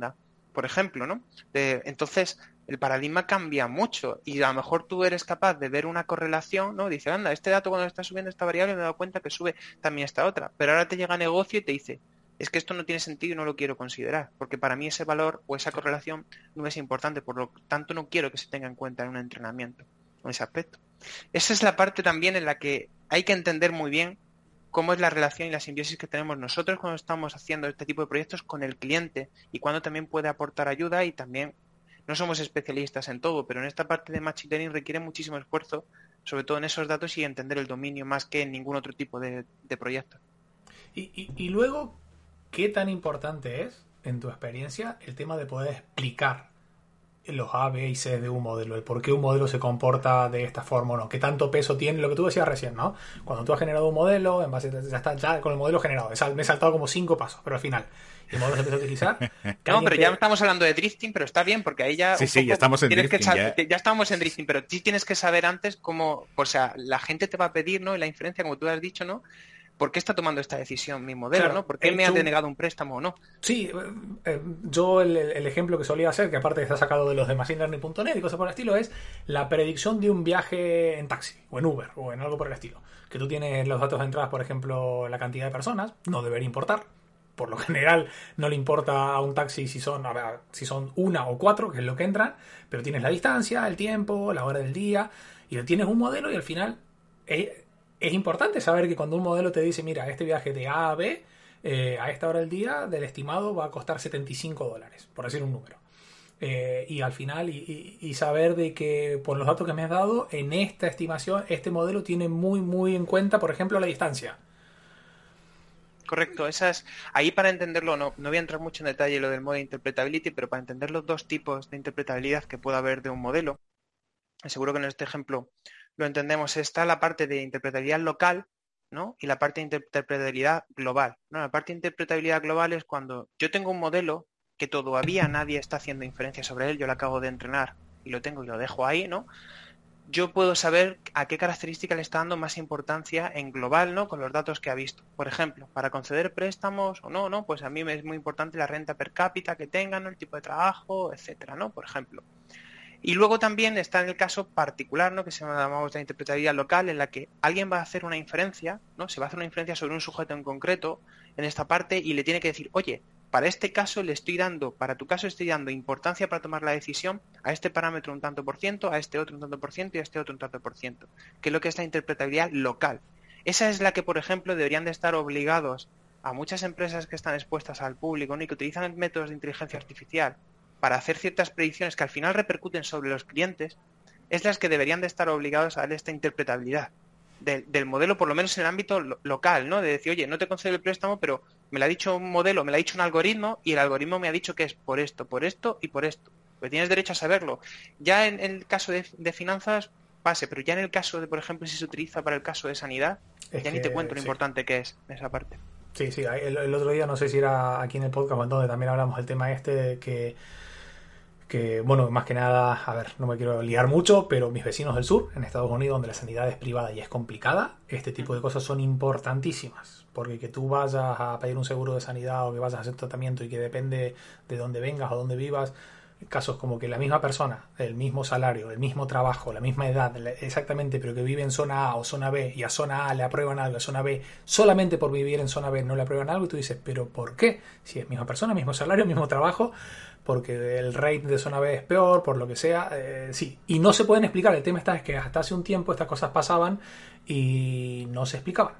S4: por ejemplo, ¿no? De, entonces, el paradigma cambia mucho y a lo mejor tú eres capaz de ver una correlación, ¿no? Dice, anda, este dato cuando está subiendo esta variable me he dado cuenta que sube también esta otra, pero ahora te llega a negocio y te dice, es que esto no tiene sentido y no lo quiero considerar, porque para mí ese valor o esa correlación no es importante, por lo tanto no quiero que se tenga en cuenta en un entrenamiento, en ese aspecto. Esa es la parte también en la que hay que entender muy bien cómo es la relación y la simbiosis que tenemos nosotros cuando estamos haciendo este tipo de proyectos con el cliente y cuando también puede aportar ayuda y también no somos especialistas en todo, pero en esta parte de Machine Learning requiere muchísimo esfuerzo, sobre todo en esos datos y entender el dominio más que en ningún otro tipo de, de proyecto.
S2: Y, y, y luego, ¿qué tan importante es, en tu experiencia, el tema de poder explicar los A, B y C de un modelo, el por qué un modelo se comporta de esta forma o no, qué tanto peso tiene, lo que tú decías recién, ¿no? Cuando tú has generado un modelo, en base ya está ya con el modelo generado, me he saltado como cinco pasos, pero al final el modelo se empieza a utilizar.
S4: No, pero te... ya estamos hablando de drifting, pero está bien, porque ahí ya...
S3: Sí, sí, ya estamos en drifting.
S4: Que saber, ya. ya estamos en drifting, pero sí tienes que saber antes cómo, o sea, la gente te va a pedir, ¿no? Y la inferencia, como tú has dicho, ¿no? ¿Por qué está tomando esta decisión mi modelo, claro, ¿no? ¿Por qué me ha denegado un préstamo o no?
S2: Sí, eh, yo el, el ejemplo que solía hacer, que aparte está sacado de los de machine learning punto net y cosas por el estilo, es la predicción de un viaje en taxi, o en Uber, o en algo por el estilo. Que tú tienes los datos de entradas, por ejemplo, la cantidad de personas, no debería importar. Por lo general no le importa a un taxi si son, a ver, si son una o cuatro, que es lo que entran, pero tienes la distancia, el tiempo, la hora del día, y tienes un modelo y al final... Es, Es importante saber que cuando un modelo te dice, mira, este viaje de A a B, eh, a esta hora del día, del estimado va a costar setenta y cinco dólares, por decir un número. Eh, y al final, y, y, y saber de que por los datos que me has dado, en esta estimación, este modelo tiene muy, muy en cuenta, por ejemplo, la distancia.
S4: Correcto, esas, ahí para entenderlo, no, no voy a entrar mucho en detalle lo del modo de interpretability, pero para entender los dos tipos de interpretabilidad que puede haber de un modelo, seguro que en este ejemplo lo entendemos, está la parte de interpretabilidad local, ¿no? Y la parte de interpretabilidad global, ¿no? La parte de interpretabilidad global es cuando yo tengo un modelo que todavía nadie está haciendo inferencia sobre él, yo lo acabo de entrenar y lo tengo y lo dejo ahí, ¿no? Yo puedo saber a qué característica le está dando más importancia en global, ¿no? Con los datos que ha visto. Por ejemplo, para conceder préstamos o no, ¿no? Pues a mí me es muy importante la renta per cápita que tengan, ¿no? El tipo de trabajo, etcétera, ¿no? Por ejemplo. Y luego también está en el caso particular, ¿no? Que se llamamos la interpretabilidad local, en la que alguien va a hacer una inferencia, ¿no? Se va a hacer una inferencia sobre un sujeto en concreto en esta parte y le tiene que decir, oye, para este caso le estoy dando, para tu caso estoy dando importancia para tomar la decisión a este parámetro un tanto por ciento, a este otro un tanto por ciento y a este otro un tanto por ciento, que es lo que es la interpretabilidad local. Esa es la que, por ejemplo, deberían de estar obligados a muchas empresas que están expuestas al público, ¿no? Y que utilizan métodos de inteligencia artificial para hacer ciertas predicciones que al final repercuten sobre los clientes, es las que deberían de estar obligados a dar esta interpretabilidad de, del modelo, por lo menos en el ámbito lo, local, ¿no? De decir, oye, no te concedo el préstamo, pero me lo ha dicho un modelo, me lo ha dicho un algoritmo, y el algoritmo me ha dicho que es por esto, por esto y por esto. Pues tienes derecho a saberlo. Ya en, en el caso de, de finanzas, pase, pero ya en el caso de, por ejemplo, si se utiliza para el caso de sanidad, es ya que, ni te cuento lo sí. importante que es esa parte.
S2: Sí, sí, el, el otro día, no sé si era aquí en el podcast o en donde también hablamos del tema este de que que, bueno, más que nada, a ver, no me quiero liar mucho, pero mis vecinos del sur, en Estados Unidos, donde la sanidad es privada y es complicada, este tipo de cosas son importantísimas, porque que tú vayas a pedir un seguro de sanidad o que vayas a hacer tratamiento y que depende de dónde vengas o dónde vivas, casos como que la misma persona, el mismo salario, el mismo trabajo, la misma edad, exactamente, pero que vive en zona A o zona B y a zona A le aprueban algo, a zona B solamente por vivir en zona B no le aprueban algo, y tú dices, ¿pero por qué? Si es misma persona, mismo salario, mismo trabajo, porque el rate de zona B es peor, por lo que sea, eh, sí, y no se pueden explicar. El tema está es que hasta hace un tiempo estas cosas pasaban y no se explicaban.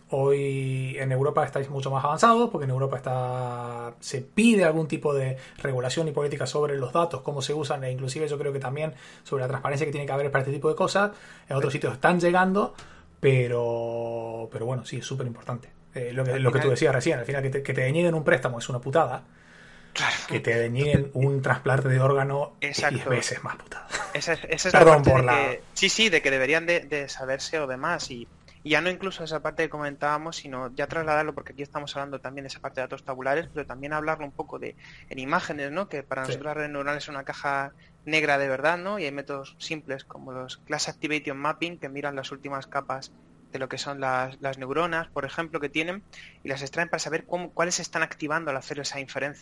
S2: Hoy en Europa estáis mucho más avanzados, porque en Europa está se pide algún tipo de regulación y política sobre los datos, cómo se usan, e inclusive yo creo que también sobre la transparencia que tiene que haber para este tipo de cosas. En otros sitios están llegando, pero pero bueno, sí, es súper importante. Eh, lo que, lo que tú decías recién, al final que te, que te denieguen un préstamo es una putada.
S4: Claro.
S2: Que te denieguen un trasplante de órgano
S4: Exacto.
S2: diez veces más putada.
S4: Esa es, esa es
S2: Perdón
S4: la parte
S2: por
S4: de
S2: la...
S4: que, sí, sí, de que deberían de, de saberse o demás, y, y ya no incluso esa parte que comentábamos, sino ya trasladarlo, porque aquí estamos hablando también de esa parte de datos tabulares, pero también hablarlo un poco de en imágenes, ¿no? Que para nosotros sí. Las redes neuronales es una caja negra de verdad, ¿no? Y hay métodos simples como los Class Activation Mapping, que miran las últimas capas de lo que son las, las neuronas, por ejemplo, que tienen, y las extraen para saber cómo, cuáles se están activando al hacer esa inferencia.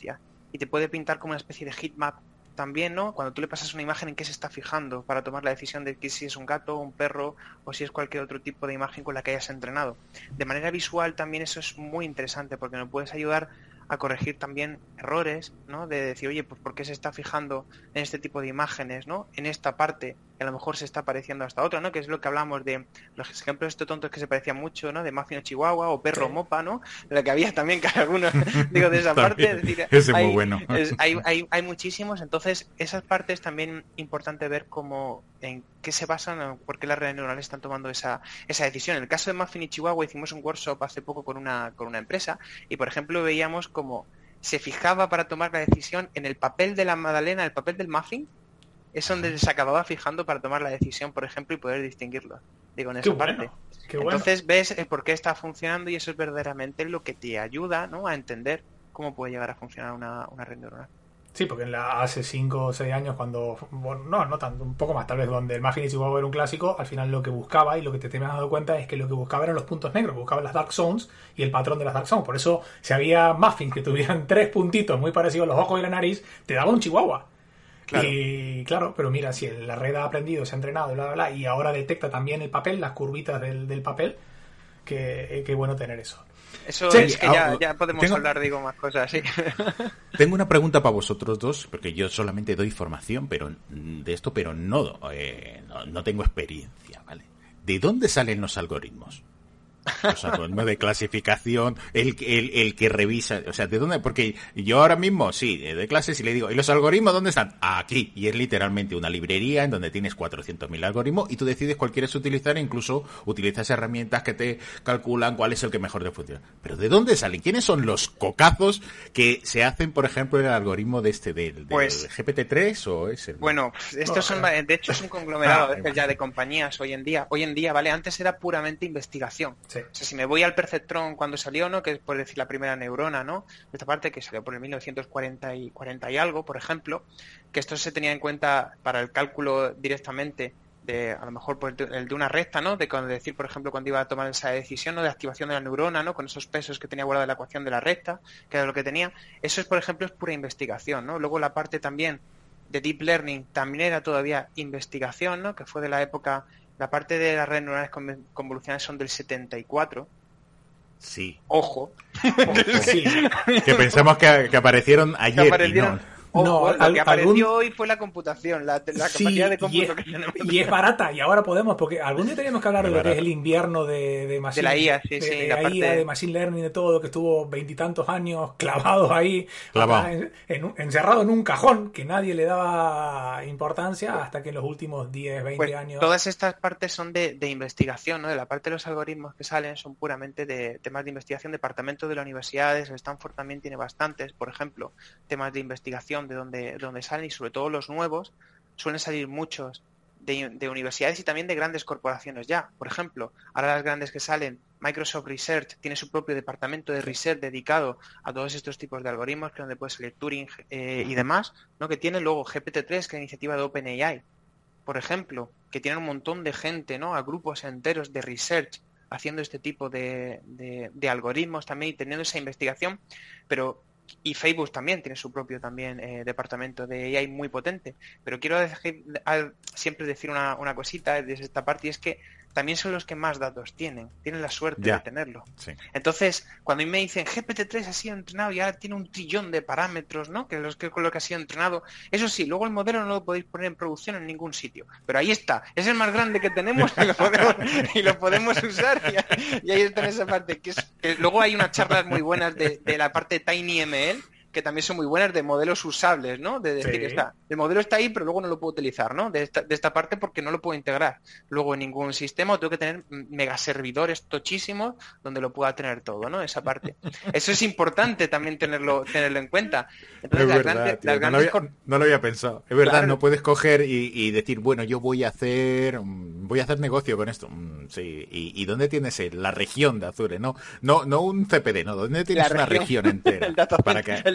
S4: y te puede pintar como una especie de heatmap también, ¿no? Cuando tú le pasas una imagen, en qué se está fijando para tomar la decisión de que si es un gato, un perro o si es cualquier otro tipo de imagen con la que hayas entrenado. De manera visual también eso es muy interesante porque nos puedes ayudar a corregir también errores, ¿no? De decir, oye, pues ¿por qué se está fijando en este tipo de imágenes, ¿no? En esta parte que a lo mejor se está pareciendo hasta otra, ¿no? Que es lo que hablamos de los ejemplos estos tontos que se parecían mucho, ¿no? De Muffin o Chihuahua o Perro sí. Mopa, ¿no? De la que había también que algunos, digo, de esa parte. Es decir,
S3: ese
S4: hay,
S3: muy bueno.
S4: es, hay, hay, hay muchísimos, entonces esas partes también importante ver cómo, en qué se basan, por qué las redes neuronales están tomando esa, esa decisión. En el caso de Muffin y Chihuahua hicimos un workshop hace poco con una, con una empresa y, por ejemplo, veíamos como se fijaba para tomar la decisión en el papel de la magdalena, el papel del muffin, es donde se acababa fijando para tomar la decisión, por ejemplo, y poder distinguirlo. Digo, en esa
S2: qué
S4: parte.
S2: Bueno, qué bueno.
S4: Entonces ves el por qué está funcionando y eso es verdaderamente lo que te ayuda, ¿no? A entender cómo puede llegar a funcionar una, una red neuronal.
S2: Sí, porque en la, hace cinco o seis años cuando, bueno, no, no tanto, un poco más tal vez, donde el Muffin y Chihuahua era un clásico, al final lo que buscaba y lo que te, te me has dado cuenta es que lo que buscaba eran los puntos negros, buscaba las Dark Zones y el patrón de las Dark Zones. Por eso, si había Muffins que tuvieran tres puntitos muy parecidos a los ojos y la nariz, te daba un Chihuahua. Claro. Y claro, pero mira, si la red ha aprendido, se ha entrenado, bla, bla, bla, y ahora detecta también el papel, las curvitas del, del papel, que, que bueno tener eso.
S4: Eso
S3: sí,
S4: es que ya,
S3: ah,
S4: ya podemos
S3: tengo,
S4: hablar, digo, más cosas, sí.
S3: Tengo una pregunta para vosotros dos, porque yo solamente doy formación pero de esto, pero no, eh, no, no tengo experiencia, ¿vale? ¿De dónde salen los algoritmos? Los algoritmos de clasificación, el, el, el que revisa, o sea, ¿de dónde? Porque yo ahora mismo, sí, de clases y le digo, ¿y los algoritmos dónde están? Aquí, y es literalmente una librería en donde tienes cuatrocientos mil algoritmos y tú decides cuál quieres utilizar e incluso utilizas herramientas que te calculan cuál es el que mejor te funciona. Pero ¿de dónde salen? ¿Quiénes son los cocazos que se hacen, por ejemplo, en el algoritmo de este, del, del
S4: pues,
S3: G P T tres o es el...?
S4: Bueno, estos son, de hecho es un conglomerado ah, ya de compañías hoy en día. Hoy en día, ¿vale? Antes era puramente investigación. Sí. O sea, si me voy al Perceptron cuando salió, ¿no? Que es por decir la primera neurona, ¿no? Esta parte que salió por el mil novecientos cuarenta y, cuarenta y algo, por ejemplo, que esto se tenía en cuenta para el cálculo directamente de, a lo mejor, pues, el de una recta, ¿no? De cuando decir, por ejemplo, cuando iba a tomar esa decisión, ¿no? De activación de la neurona, ¿no? Con esos pesos que tenía guardada la ecuación de la recta, que era lo que tenía. Eso es, por ejemplo, es pura investigación, ¿no? Luego la parte también de Deep Learning también era todavía investigación, ¿no? Que fue de la época... La parte de las redes neuronales convolucionales son del setenta y cuatro.
S3: Sí.
S4: Ojo.
S3: Ojo. Sí. Que pensamos que, que aparecieron ayer. Que
S4: aparecieron...
S3: y no.
S4: Ojo, no, lo
S2: al,
S4: que apareció
S2: algún...
S4: hoy fue la computación, la, la
S2: sí,
S4: capacidad de cómputo
S2: y es,
S4: que tenemos.
S2: Y es barata, y ahora podemos, porque algún día teníamos que hablar de lo que es el invierno de, de Machine
S4: de la I A, sí,
S2: de,
S4: sí,
S2: de
S4: la
S2: la
S4: parte...
S2: I A, de Machine Learning, de todo, que estuvo veintitantos años clavados ahí,
S3: Clavado.
S2: en, en, encerrado en un cajón, que nadie le daba importancia hasta que en los últimos diez, veinte
S4: pues,
S2: años...
S4: Todas estas partes son de, de investigación, ¿no? De la parte de los algoritmos que salen son puramente de temas de investigación. Departamento de las universidades, Stanford también tiene bastantes, por ejemplo, temas de investigación de donde, donde salen, y sobre todo los nuevos suelen salir muchos de, de universidades y también de grandes corporaciones ya. Por ejemplo, ahora las grandes que salen, Microsoft Research tiene su propio departamento de research dedicado a todos estos tipos de algoritmos, que es donde puede salir Turing eh, y demás, ¿no? Que tiene luego G P T tres, que es la iniciativa de OpenAI, por ejemplo, que tiene un montón de gente, ¿no? A grupos enteros de research haciendo este tipo de, de, de algoritmos también y teniendo esa investigación, pero y Facebook también tiene su propio también eh, departamento de A I muy potente. Pero quiero decir, siempre decir una, una cosita desde esta parte, y es que también son los que más datos tienen, tienen la suerte
S3: ya.
S4: de tenerlo.
S3: Sí.
S4: Entonces, cuando a mí me dicen G P T tres ha sido entrenado y ahora tiene un trillón de parámetros, ¿no? Que los que con lo que ha sido entrenado, eso sí, luego el modelo no lo podéis poner en producción en ningún sitio, pero ahí está, es el más grande que tenemos y lo podemos, y lo podemos usar, y, y ahí está en esa parte. Que es, que luego hay unas charlas muy buenas de, de la parte de TinyML, que también son muy buenas, de modelos usables, ¿no? De decir,
S2: sí.
S4: que está, el modelo está ahí, pero luego no lo puedo utilizar, ¿no? De esta, de esta parte porque no lo puedo integrar luego en ningún sistema, o tengo que tener megaservidores tochísimos donde lo pueda tener todo, ¿no? Esa parte. Eso es importante también tenerlo tenerlo en cuenta. Entonces,
S3: es
S4: las
S3: verdad,
S4: grandes,
S3: tío,
S4: las
S3: no, lo
S4: grandes...
S3: había, no lo había pensado. Es verdad,
S4: Claro.
S3: No puedes coger y, y decir, bueno, yo voy a hacer voy a hacer negocio con esto. Mm, sí. ¿Y, ¿Y dónde tienes el, la región de Azure? No, no, no un C P D, no. ¿Dónde tienes
S4: La
S3: una
S4: región,
S3: región entera?
S4: el, data
S3: para que...
S4: el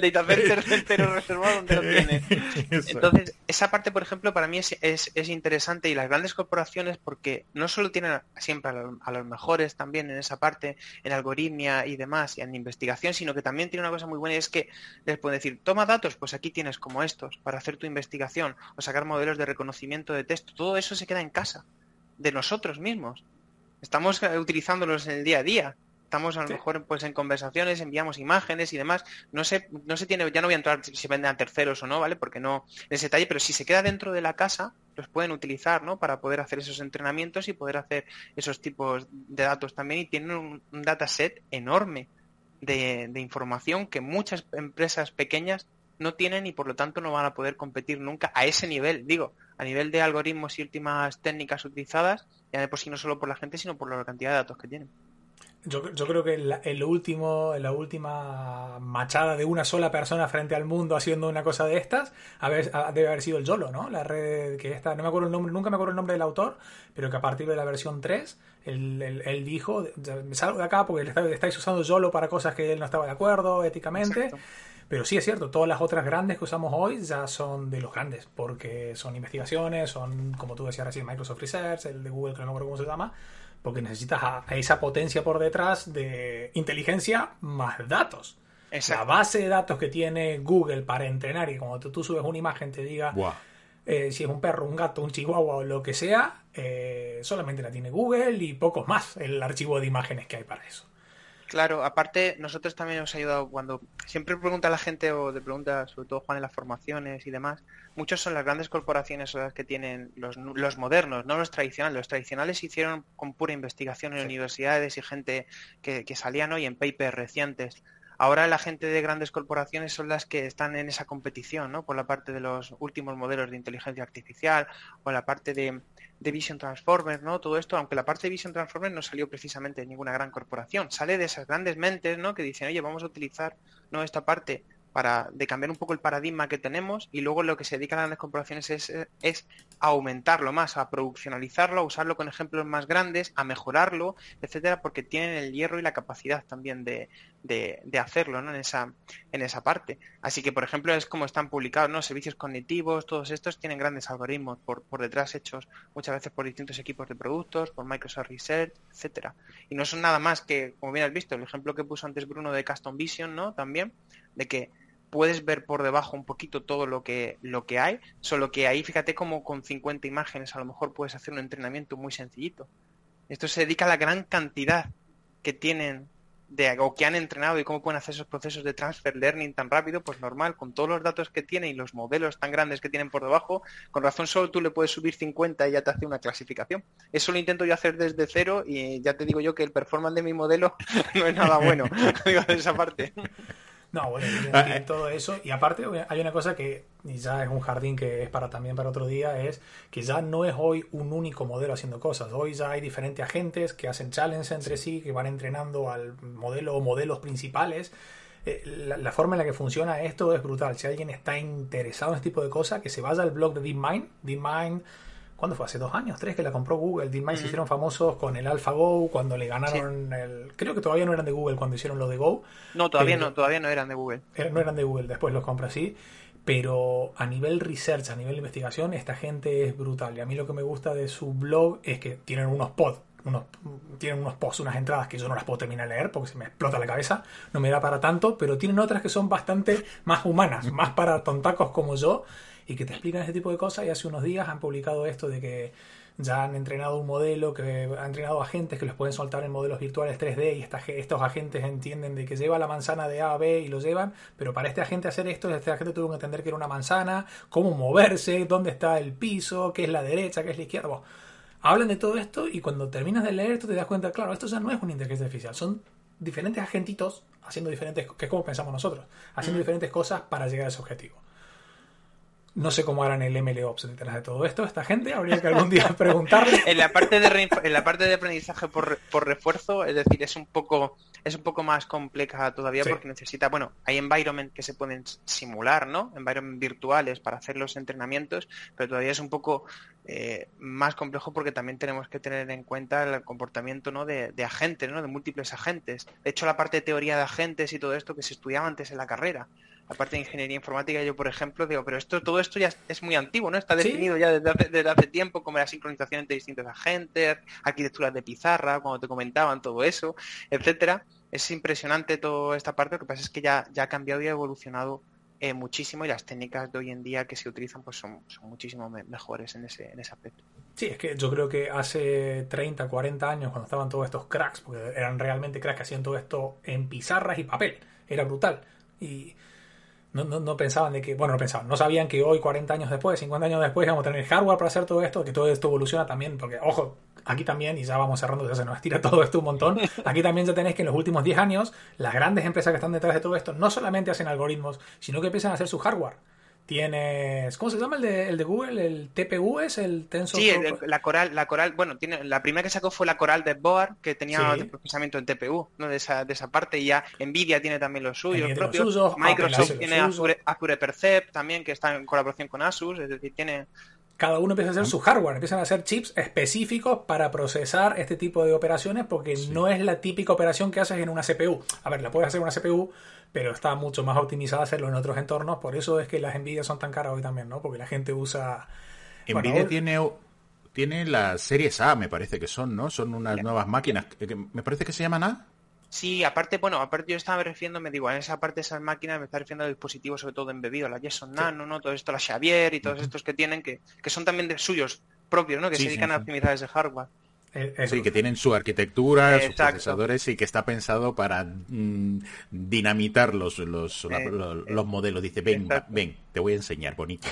S4: data center entero reservado donde lo tiene. Entonces, esa parte, por ejemplo, para mí es, es, es interesante, y las grandes corporaciones, porque no solo tienen siempre a los, a los mejores también en esa parte, en algoritmia y demás, y en investigación, sino que también tiene una cosa muy buena, y es que les pueden decir, toma datos, pues aquí tienes como estos para hacer tu investigación, o sacar modelos de reconocimiento de texto. Todo eso se queda en casa, de nosotros mismos. Estamos utilizándolos en el día a día. Estamos a lo sí. mejor pues en conversaciones, enviamos imágenes y demás. No sé, no se tiene, ya no voy a entrar si se venden a terceros o no, ¿vale? Porque no en ese detalle, pero si se queda dentro de la casa, los pueden utilizar, ¿no? Para poder hacer esos entrenamientos y poder hacer esos tipos de datos también. Y tienen un, un dataset enorme de, de información que muchas empresas pequeñas no tienen, y por lo tanto no van a poder competir nunca a ese nivel, digo, a nivel de algoritmos y últimas técnicas utilizadas, ya de por sí no solo por la gente, sino por la cantidad de datos que tienen.
S2: Yo, yo creo que el, el último, la última machada de una sola persona frente al mundo haciendo una cosa de estas haber, debe haber sido el YOLO, ¿no? La red que está, no me acuerdo el nombre, nunca me acuerdo el nombre del autor, pero que a partir de la versión tres, él, él, él dijo, me salgo de acá porque estáis usando YOLO para cosas que él no estaba de acuerdo éticamente. Exacto. Pero sí es cierto, todas las otras grandes que usamos hoy ya son de los grandes, porque son investigaciones, son, como tú decías recién, Microsoft Research, el de Google, que no me acuerdo cómo se llama, porque necesitas a, a esa potencia por detrás de inteligencia más datos. Exacto. La base de datos que tiene Google para entrenar, y cuando tú, tú subes una imagen te diga wow. eh, si es un perro, un gato, un chihuahua o lo que sea, eh, solamente la tiene Google y pocos más el archivo de imágenes que hay para eso.
S4: Claro, aparte nosotros también nos ha ayudado cuando siempre pregunta a la gente, o te pregunta sobre todo Juan en las formaciones y demás, muchos son las grandes corporaciones o las que tienen los, los modernos, no los tradicionales. Los tradicionales se hicieron con pura investigación en sí. universidades y gente que, que salían hoy en papers recientes. Ahora la gente de grandes corporaciones son las que están en esa competición, ¿no? Por la parte de los últimos modelos de inteligencia artificial, o la parte de, de Vision Transformers, ¿no? Todo esto, aunque la parte de Vision Transformers no salió precisamente de ninguna gran corporación, sale de esas grandes mentes, ¿no? Que dicen, oye, vamos a utilizar, ¿no? esta parte para de cambiar un poco el paradigma que tenemos, y luego lo que se dedican a las grandes corporaciones es, es a aumentarlo más, a produccionalizarlo, a usarlo con ejemplos más grandes, a mejorarlo, etcétera, porque tienen el hierro y la capacidad también de, de, de hacerlo, ¿no? en esa en esa parte. Así que, por ejemplo, es como están publicados, ¿no? Servicios cognitivos, todos estos tienen grandes algoritmos por, por detrás, hechos muchas veces por distintos equipos de productos, por Microsoft Research, etcétera. Y no son nada más que, como bien has visto, el ejemplo que puso antes Bruno de Custom Vision, ¿no? También, de que puedes ver por debajo un poquito todo lo que lo que hay, solo que ahí fíjate como con cincuenta imágenes a lo mejor puedes hacer un entrenamiento muy sencillito. Esto se dedica a la gran cantidad que tienen de o que han entrenado, y cómo pueden hacer esos procesos de transfer learning tan rápido. Pues normal, con todos los datos que tienen y los modelos tan grandes que tienen por debajo, con razón solo tú le puedes subir cincuenta y ya te hace una clasificación. Eso lo intento yo hacer desde cero, y ya te digo yo que el performance de mi modelo no es nada bueno, digo, de esa parte.
S2: No, bueno, tiene todo eso. Y aparte hay una cosa que, y ya es un jardín que es para también para otro día, es que ya no es hoy un único modelo haciendo cosas. Hoy ya hay diferentes agentes que hacen challenges entre sí, que van entrenando al modelo o modelos principales. Eh, la, la forma en la que funciona esto es brutal. Si alguien está interesado en este tipo de cosas, que se vaya al blog de DeepMind. DeepMind, ¿cuándo fue? Hace dos años, tres, que la compró Google. DeepMind mm-hmm. se hicieron famosos con el AlphaGo, cuando le ganaron sí. el... Creo que todavía no eran de Google cuando hicieron lo de Go.
S4: No, todavía no, todavía no eran de Google.
S2: No eran de Google, después los compra así. Pero a nivel research, a nivel investigación, esta gente es brutal. Y a mí lo que me gusta de su blog es que tienen unos pods, unos, tienen unos posts, unas entradas que yo no las puedo terminar de leer porque se me explota la cabeza, no me da para tanto, pero tienen otras que son bastante más humanas, más para tontacos como yo, y que te explican ese tipo de cosas. Y hace unos días han publicado esto de que ya han entrenado un modelo, que han entrenado agentes que los pueden soltar en modelos virtuales tres D, y esta, estos agentes entienden de que lleva la manzana de A a B y lo llevan, pero para este agente hacer esto, este agente tuvo que entender que era una manzana, cómo moverse, dónde está el piso, qué es la derecha, qué es la izquierda. Bueno, hablan de todo esto, y cuando terminas de leer esto te das cuenta, claro, esto ya no es una inteligencia artificial, son diferentes agentitos haciendo diferentes, que es como pensamos nosotros, haciendo mm. diferentes cosas para llegar a ese objetivo. No sé cómo harán el MLOps detrás de todo esto. Esta gente habría que algún día preguntarle.
S4: En la parte de re, en la parte de aprendizaje por, por refuerzo, es decir, es un poco es un poco más compleja todavía, sí. porque necesita, bueno, hay environment que se pueden simular, ¿no? Environment virtuales para hacer los entrenamientos, pero todavía es un poco eh, más complejo, porque también tenemos que tener en cuenta el comportamiento, ¿no? de, de agentes, ¿no? De múltiples agentes. De hecho, la parte de teoría de agentes y todo esto que se estudiaba antes en la carrera, la parte de ingeniería informática, yo por ejemplo digo, pero esto todo esto ya es muy antiguo, ¿no? Está definido ¿Sí? ya desde hace, desde hace tiempo, como la sincronización entre distintos agentes, arquitecturas de pizarra, cuando te comentaban todo eso, etcétera. Es impresionante toda esta parte, lo que pasa es que ya, ya ha cambiado y ha evolucionado eh, muchísimo, y las técnicas de hoy en día que se utilizan pues son, son muchísimo me mejores en ese, en ese aspecto.
S2: Sí, es que yo creo que hace treinta, cuarenta años, cuando estaban todos estos cracks, porque eran realmente cracks que hacían todo esto en pizarras y papel, era brutal. Y no, no, no pensaban de que, bueno, no pensaban, no sabían que hoy, cuarenta años después, cincuenta años después, íbamos a tener hardware para hacer todo esto, que todo esto evoluciona también, porque, ojo, aquí también, y ya vamos cerrando, ya se nos estira todo esto un montón, aquí también ya tenéis que en los últimos diez años, las grandes empresas que están detrás de todo esto, no solamente hacen algoritmos, sino que empiezan a hacer su hardware. Tienes, ¿cómo se llama el de, el de Google? ¿El T P U es el Tensor?
S4: Sí, el, la Coral, la Coral, bueno, tiene la primera que sacó fue la Coral de Board, que tenía sí. de procesamiento en T P U, ¿no? De esa, de esa parte, y ya Nvidia tiene también los suyos
S2: tiene
S4: propios,
S2: los suyos,
S4: Microsoft
S2: Apple
S4: tiene Azure, Azure Percept también, que está en colaboración con Asus, es decir, tiene...
S2: Cada uno empieza a hacer su hardware, empiezan a hacer chips específicos para procesar este tipo de operaciones, porque sí. no es la típica operación que haces en una C P U. A ver, la puedes hacer en una C P U, pero está mucho más optimizada hacerlo en otros entornos. Por eso es que las Nvidia son tan caras hoy también, ¿no? Porque la gente usa...
S3: Nvidia bueno, tiene, tiene las series A, me parece que son, ¿no? Son unas nuevas máquinas. ¿Me parece que se llaman A?
S4: Sí, aparte, bueno, aparte yo estaba refiriéndome, digo, en esa parte de esas máquinas me está refiriendo a dispositivos sobre todo embebidos, la Jetson sí. Nano, ¿no? Todo esto, la Xavier y todos uh-huh. estos que tienen, que, que son también de suyos propios, ¿no? Que sí, se dedican sí, a optimizar sí. ese hardware.
S3: Eh, sí, que tienen su arquitectura, Exacto. sus procesadores y que está pensado para mm, dinamitar los los, eh, la, los, los modelos. Dice, ven, Exacto. ven, te voy a enseñar, bonito.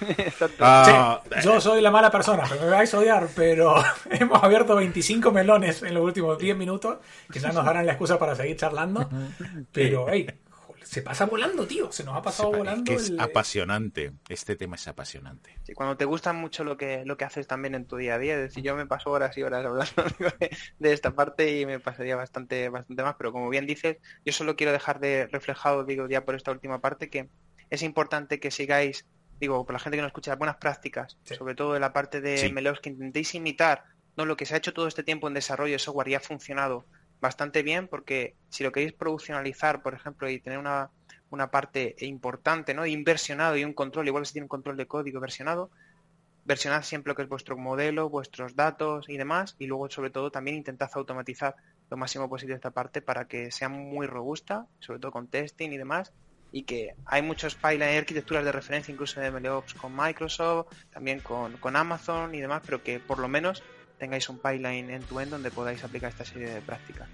S2: ah, sí, yo soy la mala persona, pero me vais a odiar, pero hemos abierto veinticinco melones en los últimos diez minutos, que ya nos darán la excusa para seguir charlando, pero, hey, se pasa volando, tío. Se nos ha pasado
S3: se
S2: volando.
S3: Es que
S2: el...
S3: es apasionante. Este tema es apasionante.
S4: Sí, cuando te gusta mucho lo que lo que haces también en tu día a día. Es decir, yo me paso horas y horas hablando de, de esta parte y me pasaría bastante bastante más. Pero como bien dices, yo solo quiero dejar de reflejado, digo, ya por esta última parte, que es importante que sigáis, digo, por la gente que nos escucha, las buenas prácticas, sí. sobre todo de la parte de sí. Melops, que intentéis imitar, ¿no? Lo que se ha hecho todo este tiempo en desarrollo de software y ha funcionado bastante bien, porque si lo queréis produccionalizar, por ejemplo, y tener una, una parte importante, ¿no? Inversionado y un control, igual si tiene un control de código versionado, versionad siempre lo que es vuestro modelo, vuestros datos y demás, y luego sobre todo también intentad automatizar lo máximo posible esta parte para que sea muy robusta, sobre todo con testing y demás, y que hay muchos pipelines, hay arquitecturas de referencia incluso de MLOps con Microsoft, también con, con Amazon y demás, pero que por lo menos tengáis un pipeline end-to-end donde podáis aplicar esta serie de prácticas.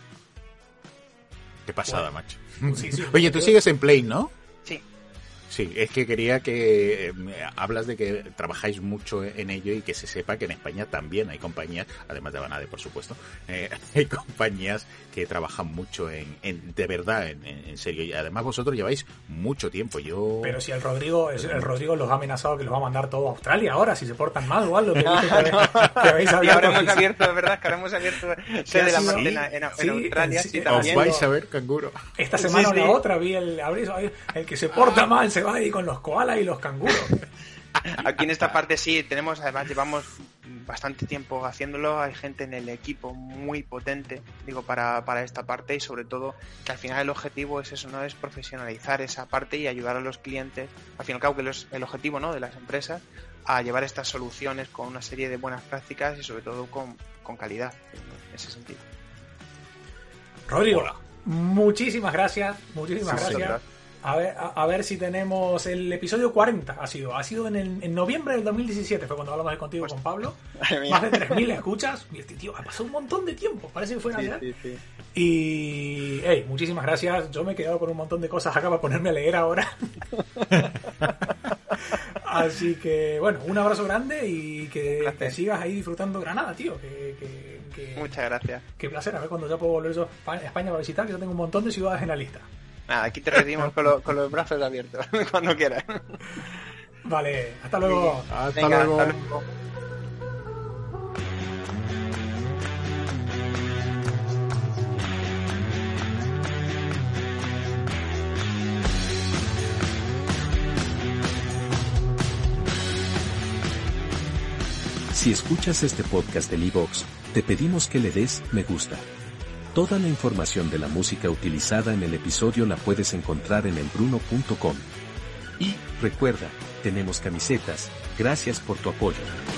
S3: Qué pasada, bueno. macho.
S2: Sí, sí,
S3: Oye, tú sigues en Play, ¿no?
S4: Sí.
S3: Sí, es que quería que eh, hablas de que trabajáis mucho en ello y que se sepa que en España también hay compañías, además de Vanade, por supuesto, eh, hay compañías que trabajan mucho en, en de verdad, en, en serio. Y además vosotros lleváis mucho tiempo. Yo.
S2: Pero si el Rodrigo, el, el Rodrigo los ha amenazado que los va a mandar todo a Australia ahora si se portan mal o algo. Que, no, que, no. que habéis
S4: y ahora hemos abierto, de verdad, que ahora hemos abierto sede de la Marte en, en,
S2: sí,
S4: en Australia.
S2: Sí,
S4: sí,
S3: os vais a ver, canguro.
S2: Esta semana sí, o la sí. otra vi el, el que se porta mal se va ahí con los koalas y los canguros.
S4: Aquí en esta parte sí, tenemos, además llevamos bastante tiempo haciéndolo, hay gente en el equipo muy potente, digo, para, para esta parte, y sobre todo que al final el objetivo es eso, no es profesionalizar esa parte y ayudar a los clientes, al fin y al cabo que es el objetivo, ¿no?, de las empresas, a llevar estas soluciones con una serie de buenas prácticas y sobre todo con, con calidad, en ese sentido.
S2: Rodrigo, Hola. muchísimas gracias, muchísimas sí, gracias. Sí, A ver, a, a ver si tenemos el episodio cuarenta. Ha sido ha sido en, el, en noviembre del dos mil diecisiete. Fue cuando hablamos de contigo pues, con Pablo. Más de tres mil escuchas. Y este tío ha pasado un montón de tiempo. Parece que fue Navidad. Sí, sí, sí. Y, hey, muchísimas gracias. Yo me he quedado con un montón de cosas acá para ponerme a leer ahora. Así que, bueno, un abrazo grande y que, que sigas ahí disfrutando Granada, tío. Que, que, que,
S4: Muchas gracias.
S2: Qué placer. A ver cuando ya puedo volver yo a España para visitar, que yo tengo un montón de ciudades en la lista.
S4: Nada, aquí te recibimos con, lo, con los brazos abiertos, cuando quieras.
S2: Vale, hasta luego.
S3: Sí. Hasta,
S4: Venga,
S3: luego.
S4: hasta luego.
S5: Si escuchas este podcast del iVoox, te pedimos que le des me gusta. Toda la información de la música utilizada en el episodio la puedes encontrar en elbruno punto com. Y, recuerda, tenemos camisetas, gracias por tu apoyo.